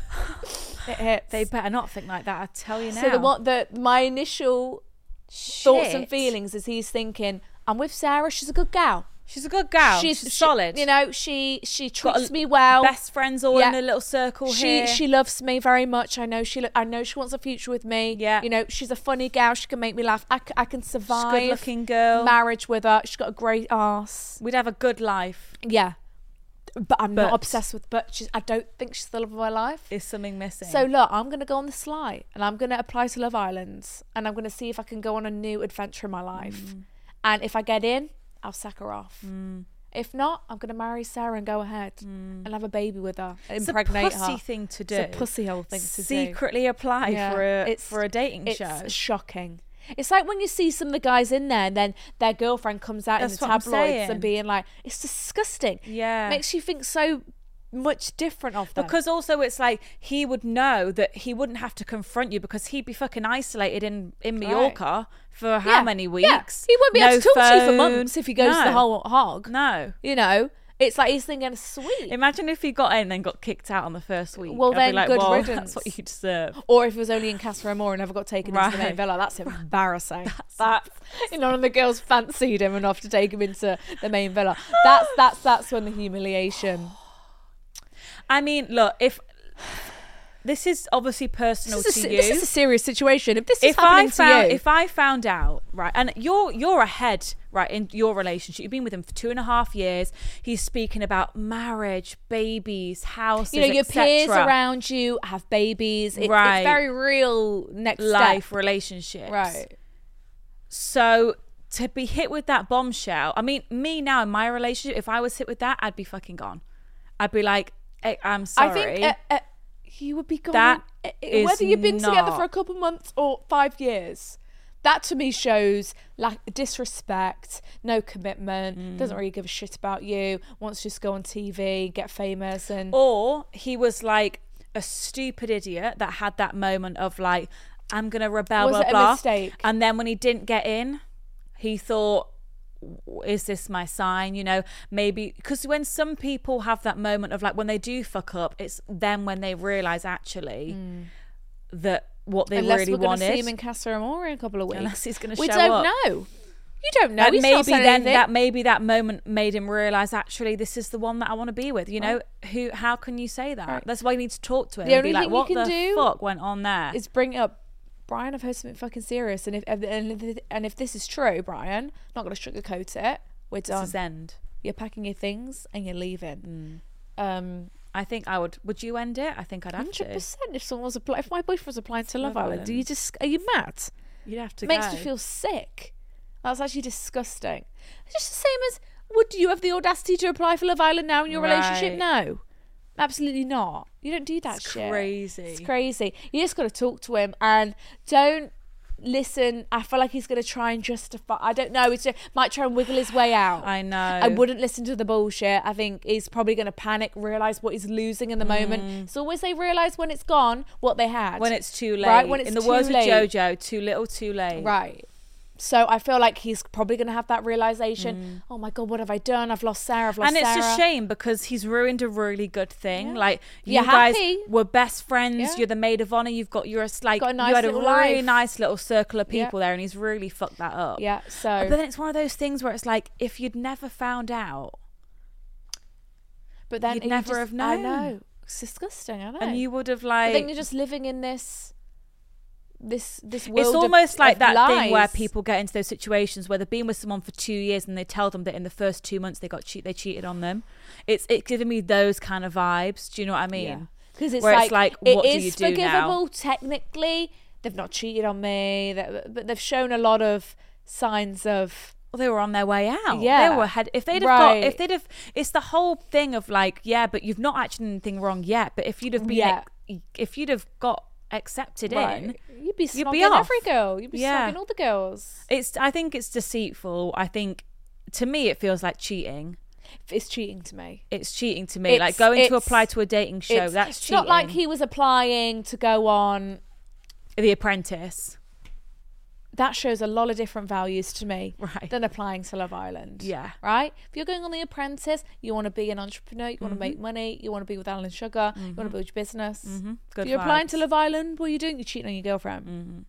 Speaker 5: It hits.
Speaker 4: They better not think like that, I tell you now.
Speaker 5: So my initial thoughts and
Speaker 4: Shit.
Speaker 5: feelings is he's thinking, I'm with Sarah. She's a good gal.
Speaker 4: She's a good gal. She's solid.
Speaker 5: You know, she
Speaker 4: Got
Speaker 5: treats me well.
Speaker 4: Best friends all in a little circle here.
Speaker 5: She loves me very much. I know she wants a future with me.
Speaker 4: Yeah.
Speaker 5: You know, she's a funny gal. She can make me laugh. I can survive.
Speaker 4: She's a good-looking girl.
Speaker 5: Marriage with her. She's got a great ass.
Speaker 4: We'd have a good life.
Speaker 5: Yeah. But I'm not
Speaker 4: But-
Speaker 5: obsessed with. But I don't think she's the love of my life.
Speaker 4: There's something missing.
Speaker 5: So look, I'm gonna go on the sly, and I'm gonna apply to Love Island, and I'm gonna see if I can go on a new adventure in my life. And if I get in, I'll sack her off. If not, I'm gonna marry Sarah and go ahead and have a baby with her,
Speaker 4: it's
Speaker 5: impregnate
Speaker 4: a pussy
Speaker 5: her.
Speaker 4: thing to do.
Speaker 5: It's a pussy hole thing to do.
Speaker 4: Secretly apply
Speaker 5: Yeah.
Speaker 4: for a dating
Speaker 5: It's
Speaker 4: show.
Speaker 5: shocking. It's like when you see some of the guys in there and then their girlfriend comes out
Speaker 4: That's
Speaker 5: in the
Speaker 4: what I'm
Speaker 5: tabloids
Speaker 4: saying.
Speaker 5: and being like, it's disgusting.
Speaker 4: Yeah.
Speaker 5: Makes you think so much different of them.
Speaker 4: Because also it's like he would know that he wouldn't have to confront you because he'd be fucking isolated in Mallorca for how many weeks?
Speaker 5: Yeah. He won't be able to talk to you for
Speaker 4: phone.
Speaker 5: months if he goes the whole hog.
Speaker 4: No.
Speaker 5: You know, it's like he's thinking, sweet.
Speaker 4: Imagine if he got in and then got kicked out on the first week.
Speaker 5: Well,
Speaker 4: I'd be
Speaker 5: then
Speaker 4: like,
Speaker 5: good
Speaker 4: well,
Speaker 5: riddance.
Speaker 4: that's what you deserve.
Speaker 5: Or if it was only in Casa Amor and never got taken into the main
Speaker 4: Right.
Speaker 5: villa, that's embarrassing. That's none of the girls fancied him enough to take him into the main villa. That's when the humiliation.
Speaker 4: I mean, look, if this is obviously personal to you.
Speaker 5: This is a serious situation. If this is happening to you,
Speaker 4: if I found out, right, and you're ahead, right, in your relationship, you've been with him for 2.5 years. He's speaking about marriage, babies, houses,
Speaker 5: you know, your
Speaker 4: etc.
Speaker 5: peers around you have babies. It's very real next
Speaker 4: life
Speaker 5: step.
Speaker 4: relationships,
Speaker 5: Right.
Speaker 4: So to be hit with that bombshell, I mean, me now in my relationship, if I was hit with that, I'd be fucking gone. I'd be like, hey, I'm sorry.
Speaker 5: I think you would be gone.
Speaker 4: That is
Speaker 5: whether you've been together
Speaker 4: not-
Speaker 5: for a couple months or 5 years. That to me shows like disrespect, no commitment, doesn't really give a shit about you, wants to just go on TV, get famous, and
Speaker 4: Or he was like a stupid idiot that had that moment of like, I'm gonna rebel,
Speaker 5: Was
Speaker 4: blah
Speaker 5: it a
Speaker 4: blah.
Speaker 5: mistake?
Speaker 4: And then when he didn't get in, he thought, is this my sign? You know, maybe because when some people have that moment of like when they do fuck up, it's then when they realise actually that what they
Speaker 5: unless
Speaker 4: really
Speaker 5: we're going to
Speaker 4: wanted.
Speaker 5: see him in Casa Amor in a couple of weeks.
Speaker 4: Unless he's gonna
Speaker 5: we
Speaker 4: show
Speaker 5: don't
Speaker 4: up.
Speaker 5: know. You don't know.
Speaker 4: And
Speaker 5: He's not
Speaker 4: maybe
Speaker 5: said
Speaker 4: then
Speaker 5: anything.
Speaker 4: that moment made him realise actually this is the one that I want to be with. You know, how can you say that?
Speaker 5: Right.
Speaker 4: That's why you need to talk to him
Speaker 5: The
Speaker 4: and be
Speaker 5: only
Speaker 4: like,
Speaker 5: thing you
Speaker 4: what
Speaker 5: can
Speaker 4: the
Speaker 5: do
Speaker 4: fuck went on there?
Speaker 5: is bring it up. Brian, I've heard something fucking serious, and if this is true, Brian, not going to sugarcoat it. We're
Speaker 4: This
Speaker 5: done.
Speaker 4: is end.
Speaker 5: You're packing your things and you're leaving.
Speaker 4: I think I would. Would you end it? I think I'd have
Speaker 5: 100%.
Speaker 4: to.
Speaker 5: If someone was if my boyfriend was applying to Love
Speaker 4: Love
Speaker 5: Island,
Speaker 4: Island.
Speaker 5: are you mad?
Speaker 4: You'd have to.
Speaker 5: It makes
Speaker 4: go.
Speaker 5: me feel sick. That's actually disgusting. It's just the same as, would you have the audacity to apply for Love Island now in your relationship?
Speaker 4: Right.
Speaker 5: No, absolutely not. You don't do that
Speaker 4: It's
Speaker 5: shit.
Speaker 4: crazy.
Speaker 5: It's crazy. You just got to talk to him and don't listen. I feel like he's going to try and justify. I don't know. It's just, might try and wiggle his way out.
Speaker 4: I know.
Speaker 5: I wouldn't listen to the bullshit. I think he's probably going to panic, realise what he's losing in the moment. It's always they realise when it's gone what they had.
Speaker 4: When it's too late.
Speaker 5: Right, when it's
Speaker 4: in the
Speaker 5: too
Speaker 4: words
Speaker 5: late.
Speaker 4: of JoJo, too little, too late.
Speaker 5: Right. So I feel like he's probably going to have that realisation. Oh my God, what have I done? I've lost Sarah. I've lost
Speaker 4: And it's
Speaker 5: Sarah.
Speaker 4: a shame because he's ruined a really good thing.
Speaker 5: Yeah.
Speaker 4: Like you
Speaker 5: You're
Speaker 4: guys
Speaker 5: happy.
Speaker 4: were best friends.
Speaker 5: Yeah.
Speaker 4: You're the maid of honor. You've got a
Speaker 5: nice
Speaker 4: you had a
Speaker 5: little
Speaker 4: really
Speaker 5: life.
Speaker 4: nice little circle of
Speaker 5: Yeah.
Speaker 4: people there, and he's really fucked that up.
Speaker 5: Yeah, so...
Speaker 4: But then it's one of those things where it's like if you'd never found out,
Speaker 5: But then
Speaker 4: you'd
Speaker 5: you
Speaker 4: never
Speaker 5: just-
Speaker 4: have
Speaker 5: I
Speaker 4: known.
Speaker 5: know. It's disgusting, I know.
Speaker 4: and you would have
Speaker 5: But
Speaker 4: like.
Speaker 5: then you're just living in this world
Speaker 4: It's almost
Speaker 5: of,
Speaker 4: like
Speaker 5: of
Speaker 4: that thing where
Speaker 5: lies.
Speaker 4: people get into those situations where they've been with someone for 2 years and they tell them that in the first 2 months they cheated on them. It's giving me those kind of vibes. Do you know what I mean?
Speaker 5: Because it's
Speaker 4: where
Speaker 5: like,
Speaker 4: it's like,
Speaker 5: it
Speaker 4: what do
Speaker 5: is
Speaker 4: you do
Speaker 5: forgivable
Speaker 4: now?
Speaker 5: technically. They've not cheated on me, but they've shown a lot of signs of...
Speaker 4: Well, they were on their way out.
Speaker 5: Yeah.
Speaker 4: They were ahead. If they'd have
Speaker 5: Right.
Speaker 4: it's the whole thing of like, yeah, but you've not actually done anything wrong yet. But if you'd have been,
Speaker 5: Yeah.
Speaker 4: if you'd have got accepted in,
Speaker 5: Right. You'd be
Speaker 4: you'd be
Speaker 5: snogging
Speaker 4: off.
Speaker 5: every girl. You'd be
Speaker 4: Yeah.
Speaker 5: snogging all the girls.
Speaker 4: I think it's deceitful. I think, to me, it feels like cheating.
Speaker 5: It's cheating to me.
Speaker 4: It's cheating to me. Like
Speaker 5: It's-
Speaker 4: going to
Speaker 5: it's-
Speaker 4: apply to a dating show, that's
Speaker 5: it's
Speaker 4: cheating.
Speaker 5: not like he was applying to go on.
Speaker 4: The Apprentice.
Speaker 5: That shows a lot of different values to me
Speaker 4: Right.
Speaker 5: than applying to Love Island.
Speaker 4: Yeah.
Speaker 5: Right? If you're going on The Apprentice, you want to be an entrepreneur, you want to make money, you want to be with Alan Sugar, you want to build your business.
Speaker 4: Good
Speaker 5: If you're applying to
Speaker 4: vibes.
Speaker 5: Love Island, what are you doing? You're cheating on your girlfriend.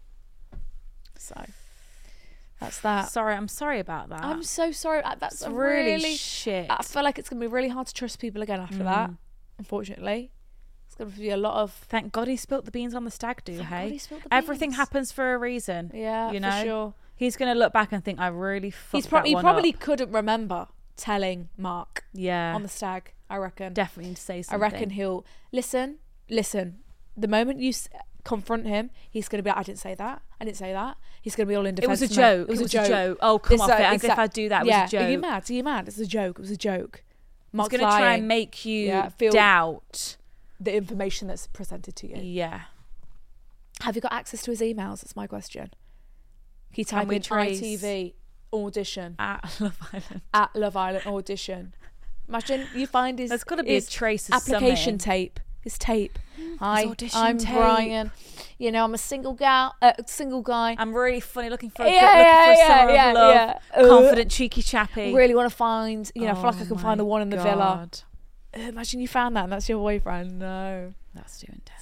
Speaker 5: So, that's that.
Speaker 4: Sorry, I'm sorry about that.
Speaker 5: I'm so sorry. That's
Speaker 4: It's
Speaker 5: a
Speaker 4: really shit.
Speaker 5: I feel like it's going to be really hard to trust people again after that, unfortunately. It's going to be a lot of...
Speaker 4: Thank God he spilt the beans on the stag do,
Speaker 5: Thank
Speaker 4: hey?
Speaker 5: God he spilt the
Speaker 4: Everything
Speaker 5: beans.
Speaker 4: happens for a reason.
Speaker 5: Yeah,
Speaker 4: you
Speaker 5: for
Speaker 4: know?
Speaker 5: sure.
Speaker 4: He's going to look back and think, I really fucked that
Speaker 5: He
Speaker 4: one
Speaker 5: probably
Speaker 4: up.
Speaker 5: couldn't remember telling Mark
Speaker 4: Yeah.
Speaker 5: on the stag, I reckon.
Speaker 4: Definitely need to say
Speaker 5: I
Speaker 4: something.
Speaker 5: reckon he'll listen. The moment you confront him, he's going to be like, I didn't say that. He's going to be all in
Speaker 4: It
Speaker 5: defense.
Speaker 4: was a
Speaker 5: of him.
Speaker 4: joke. It was a joke. Oh, come off it. As if I'd do that. It was a joke.
Speaker 5: Are you mad? Are you mad? It's a joke. It was a joke.
Speaker 4: He's
Speaker 5: Mark's
Speaker 4: going to try
Speaker 5: lying.
Speaker 4: and make you
Speaker 5: Yeah, feel-
Speaker 4: doubt.
Speaker 5: The information that's presented to you.
Speaker 4: Yeah.
Speaker 5: Have you got access to his emails? That's my question. Can you type
Speaker 4: we
Speaker 5: in
Speaker 4: trace-
Speaker 5: ITV audition
Speaker 4: At Love Island.
Speaker 5: at Love Island audition? Imagine you find his.
Speaker 4: There's got to be a
Speaker 5: his
Speaker 4: trace of
Speaker 5: application
Speaker 4: something.
Speaker 5: tape. His tape. Hi,
Speaker 4: audition
Speaker 5: I'm
Speaker 4: tape.
Speaker 5: Brian. You know, I'm a single guy.
Speaker 4: I'm really funny, looking for
Speaker 5: Yeah,
Speaker 4: summer of love.
Speaker 5: yeah.
Speaker 4: Confident, cheeky chappy.
Speaker 5: Really want to find. You know, I feel like I
Speaker 4: Oh
Speaker 5: can find the
Speaker 4: my
Speaker 5: one in the villa.
Speaker 4: God.
Speaker 5: Imagine you found that and that's your boyfriend. No.
Speaker 4: That's too intense.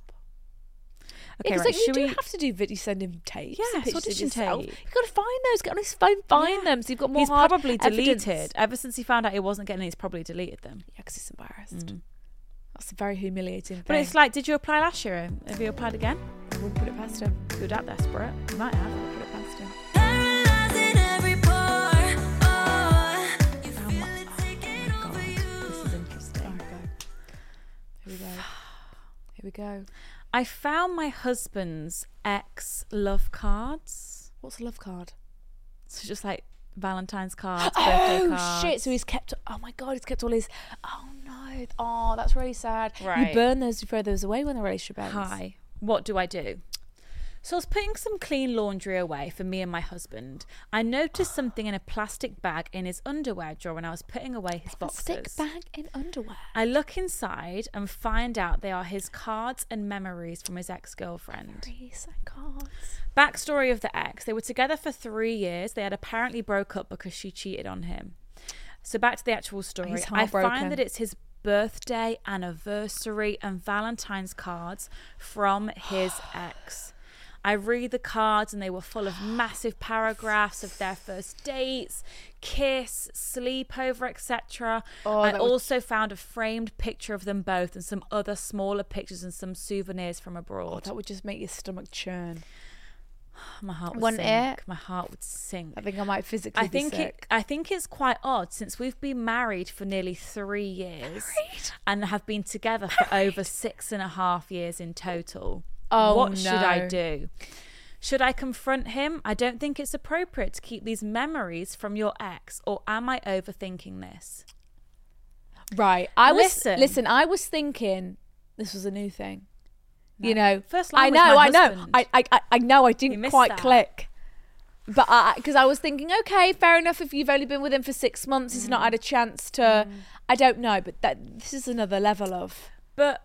Speaker 5: Okay,
Speaker 4: Okay, right.
Speaker 5: you
Speaker 4: Should
Speaker 5: do
Speaker 4: we?
Speaker 5: have to do video, send him tapes.
Speaker 4: Yeah,
Speaker 5: and
Speaker 4: it's
Speaker 5: pictures of
Speaker 4: audition
Speaker 5: yourself.
Speaker 4: tape.
Speaker 5: You've got to find those. Get on his phone, find them. So you've got more
Speaker 4: He's
Speaker 5: hard
Speaker 4: probably
Speaker 5: evidence.
Speaker 4: deleted. Ever since he found out he wasn't getting it, he's probably deleted them.
Speaker 5: Yeah, because he's embarrassed. That's a very humiliating thing.
Speaker 4: But it's like, did you apply last year? Have you applied again?
Speaker 5: I wouldn't put it past him.
Speaker 4: If you're that desperate, you might have.
Speaker 5: Put it past him.
Speaker 3: Paralyzing every pore. Oh, you feel it taking
Speaker 4: God,
Speaker 3: over you.
Speaker 4: this is interesting.
Speaker 5: Here we go. Here we go.
Speaker 4: I found my husband's ex love cards.
Speaker 5: What's a love card?
Speaker 4: So just like Valentine's cards, birthday
Speaker 5: Oh
Speaker 4: cards.
Speaker 5: shit! So he's kept. Oh my god! He's kept all his. Oh no! Oh, that's really sad.
Speaker 4: Right.
Speaker 5: You burn those, you throw those away when the relationship ends.
Speaker 4: Hi, what do I do? So I was putting some clean laundry away for me and my husband. I noticed something in a plastic bag in his underwear drawer when I was putting away his boxes.
Speaker 5: Plastic bag in underwear.
Speaker 4: I look inside and find out they are his cards and memories from his ex-girlfriend.
Speaker 5: Recent cards.
Speaker 4: Backstory of the ex. They were together for 3 years. They had apparently broke up because she cheated on him. So back to the actual story.
Speaker 5: He's
Speaker 4: I
Speaker 5: heartbroken.
Speaker 4: find that it's his birthday, anniversary and Valentine's cards from his ex. I read the cards and they were full of massive paragraphs of their first dates, kiss, sleepover, etc. I also found a framed picture of them both and some other smaller pictures and some souvenirs from abroad.
Speaker 5: That would just make your stomach churn.
Speaker 4: My heart would
Speaker 5: Wouldn't
Speaker 4: sink.
Speaker 5: it?
Speaker 4: My heart would sink.
Speaker 5: I think I might physically be sick.
Speaker 4: I think it's quite odd since we've been married for nearly 3 years and have been together for over 6.5 years in total.
Speaker 5: Oh,
Speaker 4: what should I
Speaker 5: no.
Speaker 4: do? Should I confront him? I don't think it's appropriate to keep these memories from your ex, or am I overthinking this?
Speaker 5: Right. I was thinking this was a new thing.
Speaker 4: No.
Speaker 5: You know,
Speaker 4: First
Speaker 5: I
Speaker 4: line was
Speaker 5: know,
Speaker 4: my
Speaker 5: I know,
Speaker 4: husband.
Speaker 5: I know. I
Speaker 4: You
Speaker 5: didn't
Speaker 4: missed
Speaker 5: quite
Speaker 4: that.
Speaker 5: click, but because I was thinking, okay, fair enough. If you've only been with him for 6 months, he's not had a chance to. I don't know, but this is another level of.
Speaker 4: But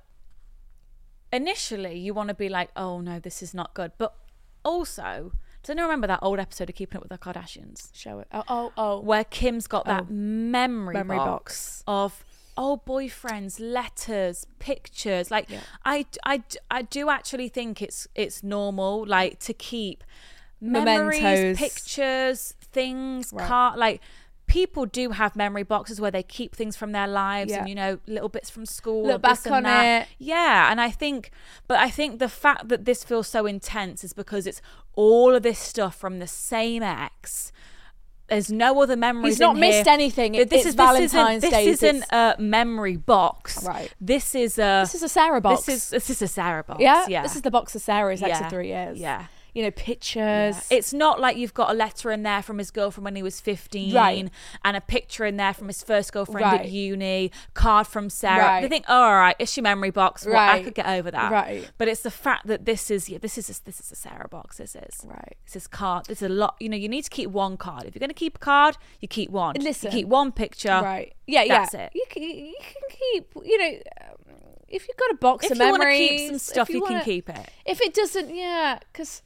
Speaker 4: initially, you want to be like, oh no, this is not good. But also, does anyone remember that old episode of Keeping Up with the Kardashians?
Speaker 5: Show it. Oh.
Speaker 4: Where Kim's got that memory
Speaker 5: Memory
Speaker 4: box of old boyfriends, letters, pictures. Like, I do actually think it's normal, like, to keep memories,
Speaker 5: Mementos.
Speaker 4: pictures, things,
Speaker 5: Right.
Speaker 4: like. People do have memory boxes where they keep things from their lives
Speaker 5: Yeah.
Speaker 4: and, you know, little bits from school.
Speaker 5: Look
Speaker 4: or this
Speaker 5: back
Speaker 4: and
Speaker 5: on
Speaker 4: that.
Speaker 5: it.
Speaker 4: Yeah, and I think the fact that this feels so intense is because it's all of this stuff from the same ex. There's no other memories.
Speaker 5: He's not
Speaker 4: in
Speaker 5: missed
Speaker 4: here.
Speaker 5: anything. It's Valentine's Day.
Speaker 4: This isn't a memory box.
Speaker 5: Right.
Speaker 4: This is
Speaker 5: a Sarah box.
Speaker 4: This is a Sarah box.
Speaker 5: Yeah?
Speaker 4: Yeah.
Speaker 5: This is the box of Sarah's ex
Speaker 4: Yeah.
Speaker 5: of 3 years.
Speaker 4: Yeah.
Speaker 5: You know, pictures.
Speaker 4: It's not like you've got a letter in there from his girlfriend when he was 15,
Speaker 5: Right.
Speaker 4: and a picture in there from his first girlfriend
Speaker 5: Right.
Speaker 4: at uni, card from Sarah.
Speaker 5: Right.
Speaker 4: They think, oh, all right, it's your memory box. Well, I
Speaker 5: Right.
Speaker 4: could get over that.
Speaker 5: Right.
Speaker 4: But it's the fact that this is a Sarah box. This is
Speaker 5: Right.
Speaker 4: This is card. There's a lot. You know, you need to keep one card. If you're going to keep a card, you keep one.
Speaker 5: Listen.
Speaker 4: You keep one picture.
Speaker 5: Right. Yeah,
Speaker 4: That's
Speaker 5: yeah.
Speaker 4: it.
Speaker 5: You can keep, you know, if you've got a box
Speaker 4: If
Speaker 5: of
Speaker 4: you want
Speaker 5: memories.
Speaker 4: to keep some stuff,
Speaker 5: if
Speaker 4: you can
Speaker 5: wanna-
Speaker 4: keep it.
Speaker 5: If it doesn't, yeah, because,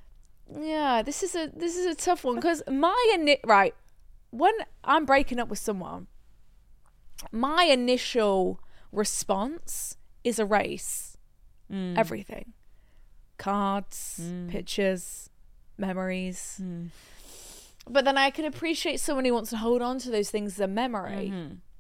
Speaker 5: yeah, this is a tough one. Because right, when I'm breaking up with someone, my initial response is erase everything. Cards, pictures, memories. But then I can appreciate someone who wants to hold on to those things as a memory.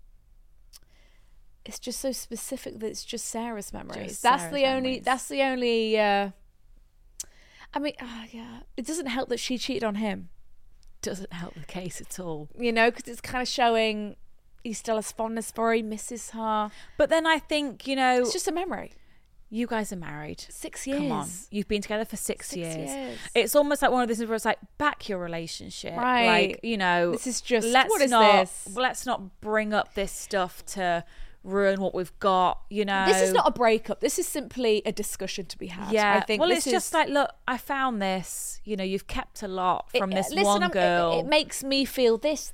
Speaker 5: It's just so specific that it's just Sarah's memories.
Speaker 4: Just
Speaker 5: That's
Speaker 4: Sarah's
Speaker 5: the only.
Speaker 4: memories.
Speaker 5: That's the only. I mean, yeah. It doesn't help that she cheated on him.
Speaker 4: Doesn't help the case at all.
Speaker 5: You know, because it's kind of showing he still has fondness for her. He misses her.
Speaker 4: But then I think, you know,
Speaker 5: It's just a memory.
Speaker 4: you guys are married.
Speaker 5: 6 years.
Speaker 4: Come on. You've been together for 6
Speaker 5: 6
Speaker 4: years.
Speaker 5: years.
Speaker 4: It's almost like one of those things where it's like, back your relationship.
Speaker 5: Right.
Speaker 4: Like, you know,
Speaker 5: This is just-
Speaker 4: let's
Speaker 5: what is
Speaker 4: not,
Speaker 5: this?
Speaker 4: Let's not bring up this stuff to ruin what we've got, you know.
Speaker 5: This is not a breakup. This is simply a discussion to be had.
Speaker 4: Yeah.
Speaker 5: I think
Speaker 4: well,
Speaker 5: this
Speaker 4: it's
Speaker 5: is,
Speaker 4: just like, look, I found this. You know, you've kept a lot from this
Speaker 5: listen,
Speaker 4: one girl.
Speaker 5: It makes me feel this.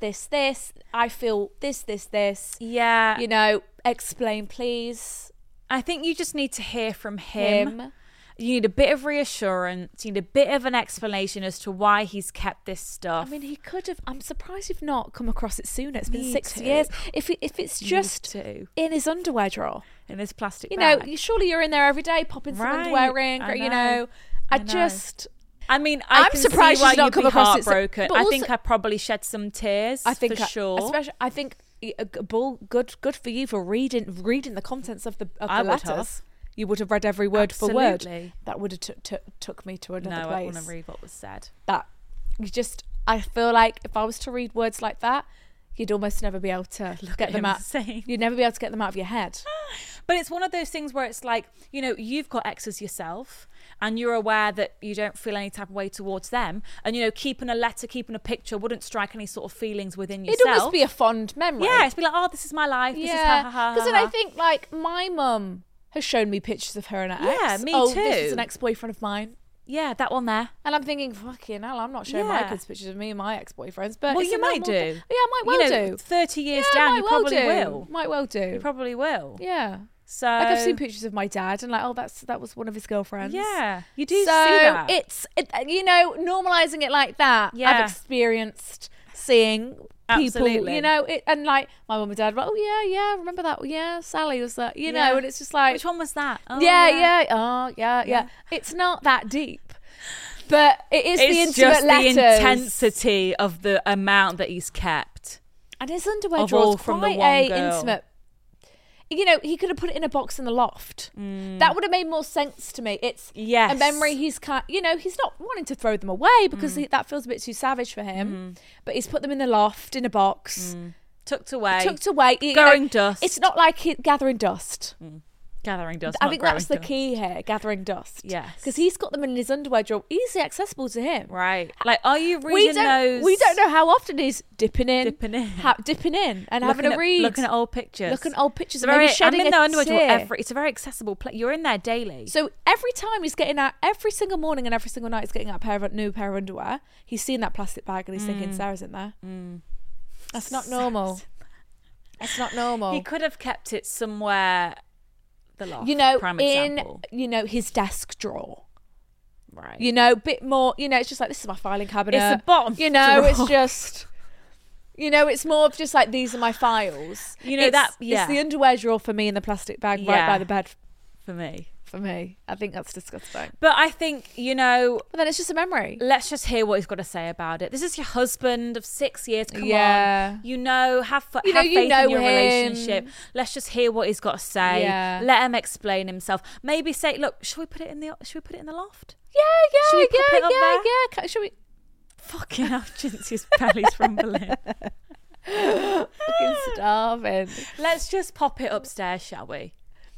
Speaker 5: I feel this.
Speaker 4: Yeah.
Speaker 5: You know, explain, please.
Speaker 4: I think you just need to hear from him. You need a bit of reassurance. You need a bit of an explanation as to why he's kept this stuff.
Speaker 5: I mean, he could have. I'm surprised you've not come across it sooner. It's been
Speaker 4: Need
Speaker 5: 6
Speaker 4: to.
Speaker 5: years. If it's just
Speaker 4: to.
Speaker 5: in his underwear drawer,
Speaker 4: In this plastic
Speaker 5: you
Speaker 4: bag.
Speaker 5: know, surely you're in there every day popping some
Speaker 4: Right.
Speaker 5: underwear in.
Speaker 4: I
Speaker 5: You
Speaker 4: know.
Speaker 5: know,
Speaker 4: I know.
Speaker 5: I
Speaker 4: mean,
Speaker 5: I'm
Speaker 4: I can
Speaker 5: surprised
Speaker 4: see why
Speaker 5: she's not
Speaker 4: you'd
Speaker 5: come
Speaker 4: be
Speaker 5: across it so-
Speaker 4: heartbroken.
Speaker 5: but
Speaker 4: I think
Speaker 5: also-
Speaker 4: I probably shed some tears.
Speaker 5: I think
Speaker 4: for sure.
Speaker 5: Especially, I think good for you for reading the contents of the
Speaker 4: I would
Speaker 5: letters.
Speaker 4: have.
Speaker 5: You would have read every word for word.
Speaker 4: Absolutely.
Speaker 5: That would have took me to another
Speaker 4: No,
Speaker 5: place.
Speaker 4: I want to read what was said.
Speaker 5: That you just, I feel like if I was to read words like that, you'd almost never be able to get
Speaker 4: at
Speaker 5: them
Speaker 4: him
Speaker 5: out.
Speaker 4: saying-
Speaker 5: You'd never be able to get them out of your head.
Speaker 4: But it's one of those things where it's like, you know, you've got exes yourself and you're aware that you don't feel any type of way towards them. And, you know, keeping a letter, keeping a picture wouldn't strike any sort of feelings within yourself.
Speaker 5: It'd almost be a fond memory.
Speaker 4: Yeah, it's be like, oh, this is my life. This is ha ha ha.
Speaker 5: Because then I think like my mum has shown me pictures of her and her ex.
Speaker 4: Yeah, me
Speaker 5: This
Speaker 4: too.
Speaker 5: is an ex-boyfriend of mine.
Speaker 4: Yeah, that one there.
Speaker 5: And I'm thinking, fucking hell, I'm not showing my
Speaker 4: Yeah.
Speaker 5: kids pictures of me and my ex-boyfriends. But
Speaker 4: Well,
Speaker 5: it's
Speaker 4: you
Speaker 5: a
Speaker 4: might
Speaker 5: normal
Speaker 4: do.
Speaker 5: thing. Yeah, I might well
Speaker 4: you know,
Speaker 5: do.
Speaker 4: 30 years
Speaker 5: Yeah,
Speaker 4: down,
Speaker 5: might
Speaker 4: you
Speaker 5: well
Speaker 4: probably
Speaker 5: do.
Speaker 4: will.
Speaker 5: Might well do.
Speaker 4: You probably will.
Speaker 5: Yeah.
Speaker 4: So
Speaker 5: Like I've seen pictures of my dad and like, oh, that was one of his girlfriends.
Speaker 4: Yeah, you do
Speaker 5: So
Speaker 4: see that.
Speaker 5: it's you know, normalizing it like that.
Speaker 4: Yeah.
Speaker 5: I've experienced seeing people,
Speaker 4: Absolutely.
Speaker 5: you know, and like my mum and dad were like, oh yeah, remember that? Yeah, Sally was that, you know, and it's just like,
Speaker 4: which one was that? Oh,
Speaker 5: yeah. It's not that deep, but it is the
Speaker 4: It's
Speaker 5: intimate
Speaker 4: just
Speaker 5: letters.
Speaker 4: the intensity of the amount that he's kept.
Speaker 5: And his underwear
Speaker 4: Of
Speaker 5: drawer
Speaker 4: all
Speaker 5: is
Speaker 4: from the
Speaker 5: quite
Speaker 4: one
Speaker 5: a
Speaker 4: girl.
Speaker 5: intimate. You know, he could have put it in a box in the loft. That would have made more sense to me. It's
Speaker 4: Yes.
Speaker 5: a memory he's you know, he's not wanting to throw them away because that feels a bit too savage for him. But he's put them in the loft in a box,
Speaker 4: Tucked away.
Speaker 5: tucked away. You
Speaker 4: Growing
Speaker 5: know,
Speaker 4: dust.
Speaker 5: It's not like gathering dust.
Speaker 4: Gathering dust.
Speaker 5: I
Speaker 4: not
Speaker 5: think that's the
Speaker 4: growing dust.
Speaker 5: key here, gathering dust.
Speaker 4: Yes.
Speaker 5: Because he's got them in his underwear drawer, easily accessible to him.
Speaker 4: Right. Like, are you reading those?
Speaker 5: We don't know how often he's dipping in
Speaker 4: Dipping in.
Speaker 5: dipping in and
Speaker 4: Looking
Speaker 5: having a
Speaker 4: at-
Speaker 5: read.
Speaker 4: Looking at old pictures.
Speaker 5: Looking at old pictures
Speaker 4: It's
Speaker 5: and maybe
Speaker 4: very,
Speaker 5: shedding
Speaker 4: I'm in
Speaker 5: a
Speaker 4: the underwear drawer
Speaker 5: tear.
Speaker 4: it's a very accessible place. You're in there daily.
Speaker 5: So every time he's getting out, every single morning and every single night he's getting out a new pair of underwear, he's seeing that plastic bag and he's thinking, Sarah's in there. That's not normal. That's not normal.
Speaker 4: He could have kept it somewhere. The loft.
Speaker 5: You know,
Speaker 4: prime
Speaker 5: in,
Speaker 4: example.
Speaker 5: you know, his desk drawer.
Speaker 4: Right.
Speaker 5: You know, bit more, you know, it's just like, this is my filing cabinet.
Speaker 4: It's the bottom
Speaker 5: You know,
Speaker 4: drawer.
Speaker 5: it's just, you know, it's more of just like, these are my files.
Speaker 4: You know,
Speaker 5: It's
Speaker 4: yeah.
Speaker 5: the underwear drawer for me in the plastic bag right
Speaker 4: Yeah.
Speaker 5: by the bed
Speaker 4: For me.
Speaker 5: for me. I think that's disgusting.
Speaker 4: But I think, you know,
Speaker 5: But then it's just a memory.
Speaker 4: let's just hear what he's got to say about it. This is your husband of 6 years. Come
Speaker 5: Yeah.
Speaker 4: on. You know, have
Speaker 5: You know,
Speaker 4: faith
Speaker 5: you know
Speaker 4: in your
Speaker 5: him.
Speaker 4: relationship. Let's just hear what he's got to say.
Speaker 5: Yeah.
Speaker 4: Let him explain himself. Maybe say, look, should we put it in the loft?
Speaker 5: Yeah,
Speaker 4: Should we pop it up there?
Speaker 5: yeah. Should we?
Speaker 4: Fucking hell, Jinxie's belly's rumbling.
Speaker 5: Fucking starving.
Speaker 4: Let's just pop it upstairs, shall we?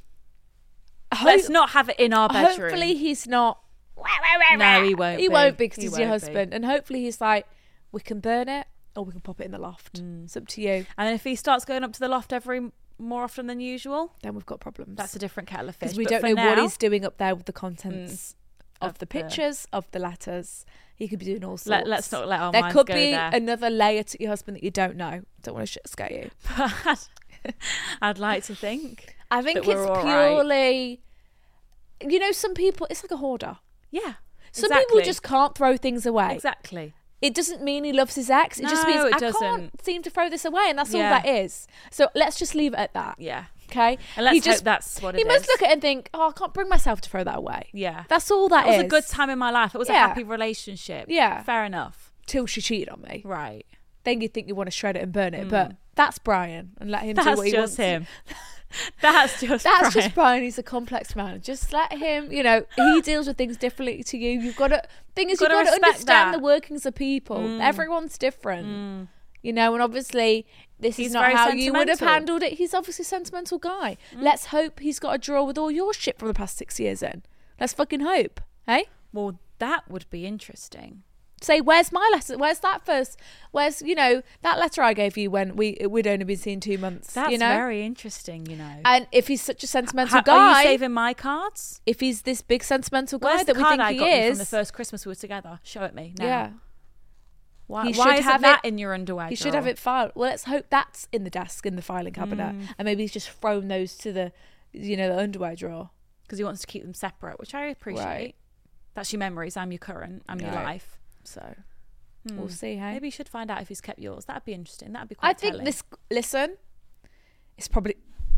Speaker 4: Let's not have it in our bedroom.
Speaker 5: Hopefully he's not.
Speaker 4: No, he won't.
Speaker 5: He won't be because
Speaker 4: He
Speaker 5: he's your
Speaker 4: won't be.
Speaker 5: husband. And hopefully he's like, we can burn it or we can pop it in the loft. It's up to you.
Speaker 4: And if he starts going up to the loft more often than usual,
Speaker 5: Then we've got problems.
Speaker 4: that's a different kettle of fish.
Speaker 5: because we
Speaker 4: But
Speaker 5: don't
Speaker 4: for
Speaker 5: know what
Speaker 4: now,
Speaker 5: he's doing up there with the contents of the
Speaker 4: the-
Speaker 5: pictures, of the letters. He could be doing all sorts.
Speaker 4: Let's not let our
Speaker 5: There
Speaker 4: minds
Speaker 5: could
Speaker 4: go
Speaker 5: be
Speaker 4: there.
Speaker 5: another layer to your husband that you don't know. Don't want to shit scare you.
Speaker 4: But I'd like to think.
Speaker 5: I think
Speaker 4: that we're
Speaker 5: it's
Speaker 4: all right.
Speaker 5: purely, you know, some people, it's like a hoarder.
Speaker 4: Yeah.
Speaker 5: Some
Speaker 4: exactly.
Speaker 5: people just can't throw things away.
Speaker 4: Exactly.
Speaker 5: It doesn't mean he loves his ex. It just
Speaker 4: No,
Speaker 5: means
Speaker 4: it
Speaker 5: I
Speaker 4: doesn't.
Speaker 5: can't seem to throw this away, and that's all
Speaker 4: Yeah.
Speaker 5: that is. So let's just leave it at that.
Speaker 4: Yeah.
Speaker 5: Okay.
Speaker 4: And let's
Speaker 5: He
Speaker 4: hope that's what it
Speaker 5: He must
Speaker 4: is.
Speaker 5: look at it and think, "Oh, I can't bring myself to throw that away."
Speaker 4: Yeah.
Speaker 5: That's all that
Speaker 4: It was
Speaker 5: is.
Speaker 4: a good time in my life. It was a
Speaker 5: Yeah.
Speaker 4: happy relationship.
Speaker 5: Yeah.
Speaker 4: Fair enough.
Speaker 5: Till she cheated on me.
Speaker 4: Right.
Speaker 5: Then you think you want to shred it and burn it, but that's Brian, and let him do
Speaker 4: That's
Speaker 5: what he
Speaker 4: just
Speaker 5: wants.
Speaker 4: him. That's just
Speaker 5: That's
Speaker 4: Brian.
Speaker 5: just Brian. He's a complex man. Just let him. You know, he deals with things differently to you. You've got to. Thing is, you've
Speaker 4: Gotta
Speaker 5: got to
Speaker 4: respect
Speaker 5: understand
Speaker 4: that.
Speaker 5: the workings of people. Everyone's different. You know, and obviously this
Speaker 4: He's
Speaker 5: is not
Speaker 4: very
Speaker 5: how you would have
Speaker 4: sentimental.
Speaker 5: handled it. He's obviously a sentimental guy. Let's hope he's got a drawer with all your shit from the past 6 years in. Let's fucking hope. Hey?
Speaker 4: Well, that would be interesting.
Speaker 5: say, where's my letter? Where's that first? Where's, that letter I gave you when we'd only been seen 2 months?
Speaker 4: That's
Speaker 5: you know?
Speaker 4: very interesting,
Speaker 5: And if he's such a sentimental guy,
Speaker 4: are you saving my cards?
Speaker 5: if he's this big sentimental guy
Speaker 4: Where's
Speaker 5: that
Speaker 4: the
Speaker 5: we
Speaker 4: card
Speaker 5: think
Speaker 4: I
Speaker 5: he
Speaker 4: got you
Speaker 5: is,
Speaker 4: from the first Christmas we were together? Show it me now.
Speaker 5: yeah,
Speaker 4: Why
Speaker 5: He should
Speaker 4: isn't
Speaker 5: have
Speaker 4: that
Speaker 5: it-
Speaker 4: in your underwear
Speaker 5: he should
Speaker 4: drawer?
Speaker 5: have it filed. Well, let's hope that's in the desk in the filing cabinet, and maybe he's just thrown those to the, the underwear drawer.
Speaker 4: because he wants to keep them separate, which I appreciate.
Speaker 5: Right.
Speaker 4: That's your memories. I'm your current. I'm your
Speaker 5: Right.
Speaker 4: life.
Speaker 5: So we'll see. Hey,
Speaker 4: Maybe you should find out if he's kept yours. That'd be interesting. That'd be
Speaker 5: I
Speaker 4: quite
Speaker 5: think
Speaker 4: telling.
Speaker 5: this. Listen, it's probably.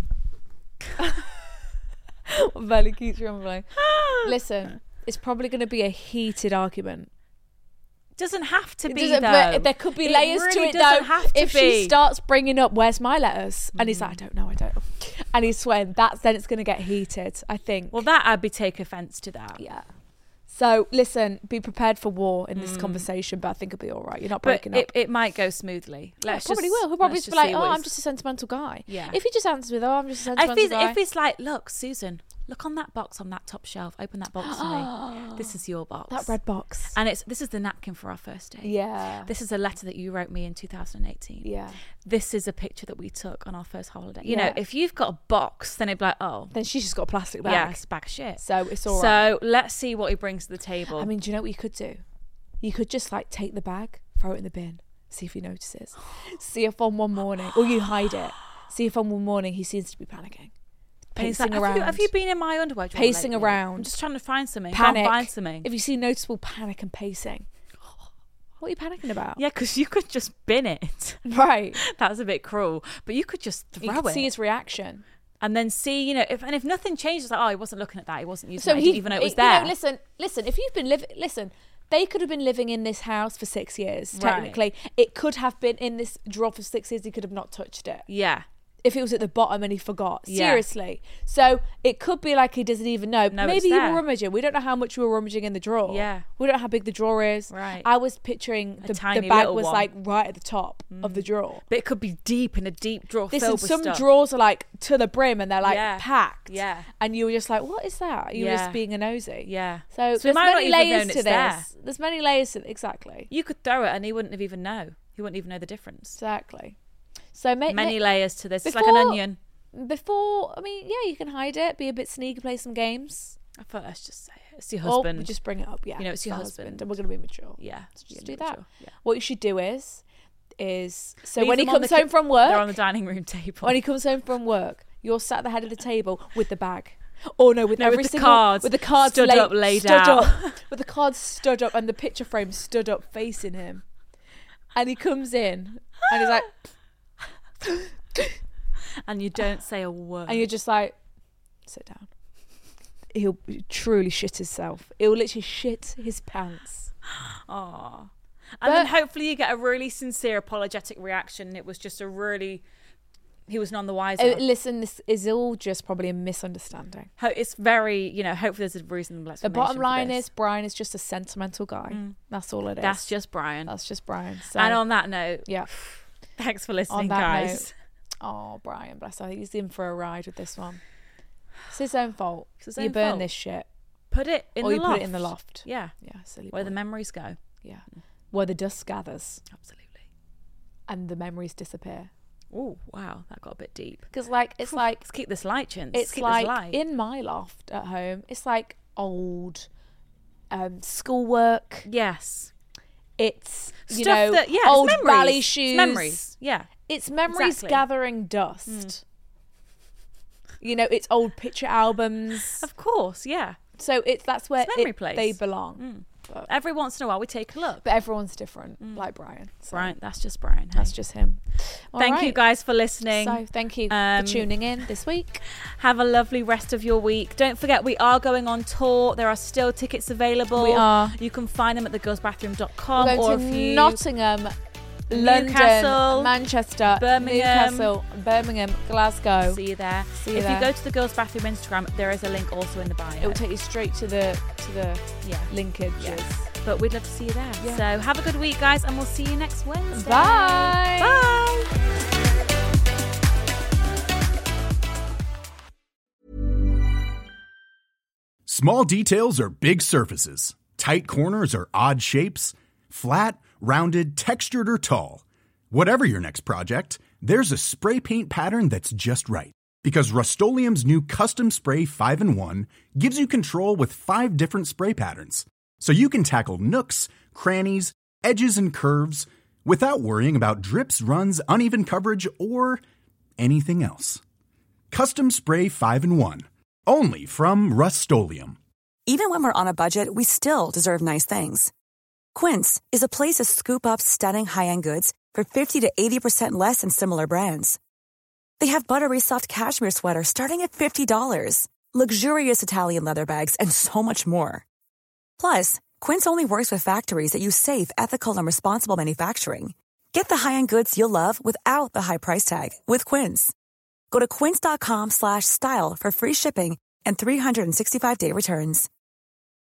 Speaker 5: Belly keeps rumbling. Listen, it's probably going to be a heated argument.
Speaker 4: doesn't have to
Speaker 5: It
Speaker 4: be,
Speaker 5: doesn't-
Speaker 4: though.
Speaker 5: but there could be
Speaker 4: It
Speaker 5: layers to
Speaker 4: really
Speaker 5: it,
Speaker 4: doesn't
Speaker 5: though.
Speaker 4: have to
Speaker 5: If
Speaker 4: be.
Speaker 5: she starts bringing up, "Where's my letters?" and he's like, "I don't know," and he's sweating, then it's going to get heated. I think.
Speaker 4: Well, that I'd be take offence to that.
Speaker 5: Yeah. So listen, be prepared for war in this conversation, but I think it'll be all right. You're not
Speaker 4: But
Speaker 5: breaking up.
Speaker 4: it might go smoothly.
Speaker 5: Yeah,
Speaker 4: Let's
Speaker 5: probably
Speaker 4: just,
Speaker 5: will. He'll probably
Speaker 4: let's
Speaker 5: just be like,
Speaker 4: see
Speaker 5: "Oh,
Speaker 4: what
Speaker 5: I'm
Speaker 4: he's-
Speaker 5: just a sentimental guy."
Speaker 4: Yeah.
Speaker 5: If he just answers with, "Oh, I'm just a sentimental guy,"
Speaker 4: if it's like, look, Susan, look on that box on that top shelf. Open that box for me. This is your box.
Speaker 5: that red box.
Speaker 4: And this is the napkin for our first date.
Speaker 5: Yeah.
Speaker 4: This is a letter that you wrote me in 2018.
Speaker 5: Yeah.
Speaker 4: This is a picture that we took on our first holiday. You
Speaker 5: Yeah.
Speaker 4: know, if you've got a box, then it'd be like, oh,
Speaker 5: Then she's just got a plastic bag.
Speaker 4: yeah, it's a bag of shit.
Speaker 5: So it's all right.
Speaker 4: So let's see what he brings to the table.
Speaker 5: I mean, do you know what you could do? You could just like take the bag, throw it in the bin, see if he notices. See if on one morning, or you hide it. See if on one morning he seems to be panicking,
Speaker 4: And he's like,
Speaker 5: pacing around,
Speaker 4: have you been in my underwear drawer
Speaker 5: Pacing
Speaker 4: lately?
Speaker 5: around.
Speaker 4: I'm just trying to find something.
Speaker 5: panic.
Speaker 4: Can't find something.
Speaker 5: If you see noticeable panic and pacing, what are you panicking about?
Speaker 4: Yeah, because you could just bin it.
Speaker 5: Right.
Speaker 4: That's a bit cruel. But you could just
Speaker 5: You
Speaker 4: throw
Speaker 5: can
Speaker 4: it.
Speaker 5: see his reaction.
Speaker 4: And then see, if nothing changes, like, oh, he wasn't looking at that. He wasn't using
Speaker 5: So
Speaker 4: that. He didn't even know it was there.
Speaker 5: Listen. If you've been listen. They could have been living in this house for 6 years.
Speaker 4: Right.
Speaker 5: Technically, it could have been in this drawer for 6 years. He could have not touched it.
Speaker 4: Yeah.
Speaker 5: If it was at the bottom and he forgot.
Speaker 4: Yeah.
Speaker 5: Seriously. So it could be like he doesn't even know.
Speaker 4: No,
Speaker 5: Maybe
Speaker 4: it's
Speaker 5: you
Speaker 4: there.
Speaker 5: were rummaging. We don't know how much you were rummaging in the drawer.
Speaker 4: Yeah.
Speaker 5: We don't know how big the drawer is.
Speaker 4: Right.
Speaker 5: I was picturing the
Speaker 4: tiny
Speaker 5: bag
Speaker 4: little
Speaker 5: was
Speaker 4: one.
Speaker 5: like right at the top of the drawer.
Speaker 4: But it could be deep in a deep drawer
Speaker 5: Listen,
Speaker 4: filled with
Speaker 5: some
Speaker 4: stuff.
Speaker 5: drawers are like to the brim and they're like
Speaker 4: Yeah.
Speaker 5: packed.
Speaker 4: Yeah.
Speaker 5: And you were just like, what is that? You were
Speaker 4: Yeah.
Speaker 5: just being a nosy.
Speaker 4: Yeah.
Speaker 5: So,
Speaker 4: we
Speaker 5: there's
Speaker 4: might not
Speaker 5: many
Speaker 4: even
Speaker 5: layers
Speaker 4: known
Speaker 5: to
Speaker 4: it's
Speaker 5: this.
Speaker 4: there.
Speaker 5: There's many layers to exactly.
Speaker 4: You could throw it and he wouldn't have even know. He wouldn't even know the difference.
Speaker 5: Exactly. So
Speaker 4: Many layers to this. It's like an onion.
Speaker 5: Before, I mean, yeah, you can hide it, be a bit sneaky, play some games.
Speaker 4: I thought let's just say it. It's your
Speaker 5: Or
Speaker 4: husband.
Speaker 5: just bring it up, yeah.
Speaker 4: You know, it's your husband.
Speaker 5: and we're going to be mature.
Speaker 4: Yeah.
Speaker 5: So
Speaker 4: you're
Speaker 5: just do
Speaker 4: mature.
Speaker 5: that.
Speaker 4: Yeah.
Speaker 5: What you should do is so
Speaker 4: Leave
Speaker 5: when he
Speaker 4: them on
Speaker 5: comes
Speaker 4: the
Speaker 5: home from work,
Speaker 4: They're on the dining room table.
Speaker 5: when he comes home from work, you're sat at the head of the table with the bag. Oh no, with
Speaker 4: No,
Speaker 5: every
Speaker 4: with the
Speaker 5: single
Speaker 4: cards
Speaker 5: with the cards
Speaker 4: stood up, laid
Speaker 5: stood
Speaker 4: out.
Speaker 5: up, with the cards stood up and the picture frame stood up facing him, and he comes in and he's like,
Speaker 4: and you don't say a word.
Speaker 5: and you're just like, sit down. He'll truly shit himself. He'll literally shit his pants.
Speaker 4: Aw. And then hopefully you get a really sincere apologetic reaction. It was just he was none the wiser.
Speaker 5: Listen, this is all just probably a misunderstanding.
Speaker 4: It's very, hopefully there's a reasonable
Speaker 5: The
Speaker 4: explanation.
Speaker 5: bottom
Speaker 4: for
Speaker 5: line
Speaker 4: this.
Speaker 5: is Brian is just a sentimental guy. That's all it is.
Speaker 4: That's just Brian.
Speaker 5: That's just Brian. So,
Speaker 4: And on that note,
Speaker 5: yeah.
Speaker 4: thanks for listening,
Speaker 5: that
Speaker 4: guys.
Speaker 5: Oh, Brian, bless her. He's in for a ride with this one. It's his own fault.
Speaker 4: It's his
Speaker 5: You
Speaker 4: own
Speaker 5: burn
Speaker 4: fault.
Speaker 5: this shit.
Speaker 4: Put it in
Speaker 5: Or
Speaker 4: the
Speaker 5: you
Speaker 4: loft.
Speaker 5: put it in the loft.
Speaker 4: Yeah.
Speaker 5: Yeah, silly
Speaker 4: Where
Speaker 5: boy.
Speaker 4: the memories go.
Speaker 5: Yeah. Where the dust gathers
Speaker 4: Absolutely.
Speaker 5: and the memories disappear.
Speaker 4: Oh, wow. That got a bit deep.
Speaker 5: Because it's like
Speaker 4: Let's keep this light, Chins.
Speaker 5: it's
Speaker 4: keep
Speaker 5: like
Speaker 4: this light.
Speaker 5: in my loft at home, it's like old schoolwork.
Speaker 4: Yes.
Speaker 5: It's
Speaker 4: Stuff that, yeah,
Speaker 5: old
Speaker 4: it's memories.
Speaker 5: ballet shoes.
Speaker 4: It's memories. Yeah.
Speaker 5: It's memories
Speaker 4: Exactly.
Speaker 5: gathering dust. It's old picture albums.
Speaker 4: Of course, yeah.
Speaker 5: So that's where
Speaker 4: It's memory place.
Speaker 5: they belong.
Speaker 4: Every once in a while we take a look.
Speaker 5: But everyone's different, like Brian. So
Speaker 4: Brian, that's just Brian. Hey?
Speaker 5: that's just him. All
Speaker 4: Thank you
Speaker 5: right.
Speaker 4: guys for listening.
Speaker 5: So thank you
Speaker 4: Um,
Speaker 5: for tuning in this week.
Speaker 4: Have a lovely rest of your week. Don't forget, we are going on tour. There are still tickets available.
Speaker 5: We are.
Speaker 4: You can find them at thegirlsbathroom.com.
Speaker 5: We're
Speaker 4: or
Speaker 5: going
Speaker 4: if
Speaker 5: to
Speaker 4: you
Speaker 5: Nottingham, London,
Speaker 4: Newcastle,
Speaker 5: Manchester,
Speaker 4: Birmingham.
Speaker 5: Newcastle, Birmingham, Glasgow.
Speaker 4: see you there.
Speaker 5: See you
Speaker 4: if
Speaker 5: there.
Speaker 4: you go to the Girls Bathroom Instagram, there is a link also in the bio.
Speaker 5: It will take you straight to the
Speaker 4: yeah.
Speaker 5: linkages.
Speaker 4: Yes. But we'd love to see you there.
Speaker 5: Yeah.
Speaker 4: So have a good week, guys, and we'll see you next Wednesday.
Speaker 5: Bye.
Speaker 4: Bye.
Speaker 1: Small details are big surfaces. Tight corners are odd shapes. Flat, rounded, textured, or tall. Whatever your next project, there's a spray paint pattern that's just right. Because Rust-Oleum's new Custom Spray 5-in-1 gives you control with 5 different spray patterns. So you can tackle nooks, crannies, edges, and curves without worrying about drips, runs, uneven coverage, or anything else. Custom Spray 5-in-1. Only from Rust-Oleum.
Speaker 7: Even when we're on a budget, we still deserve nice things. Quince is a place to scoop up stunning high-end goods for 50 to 80% less than similar brands. They have buttery soft cashmere sweaters starting at $50, luxurious Italian leather bags, and so much more. Plus, Quince only works with factories that use safe, ethical, and responsible manufacturing. Get the high-end goods you'll love without the high price tag with Quince. Go to quince.com/style for free shipping and 365-day returns.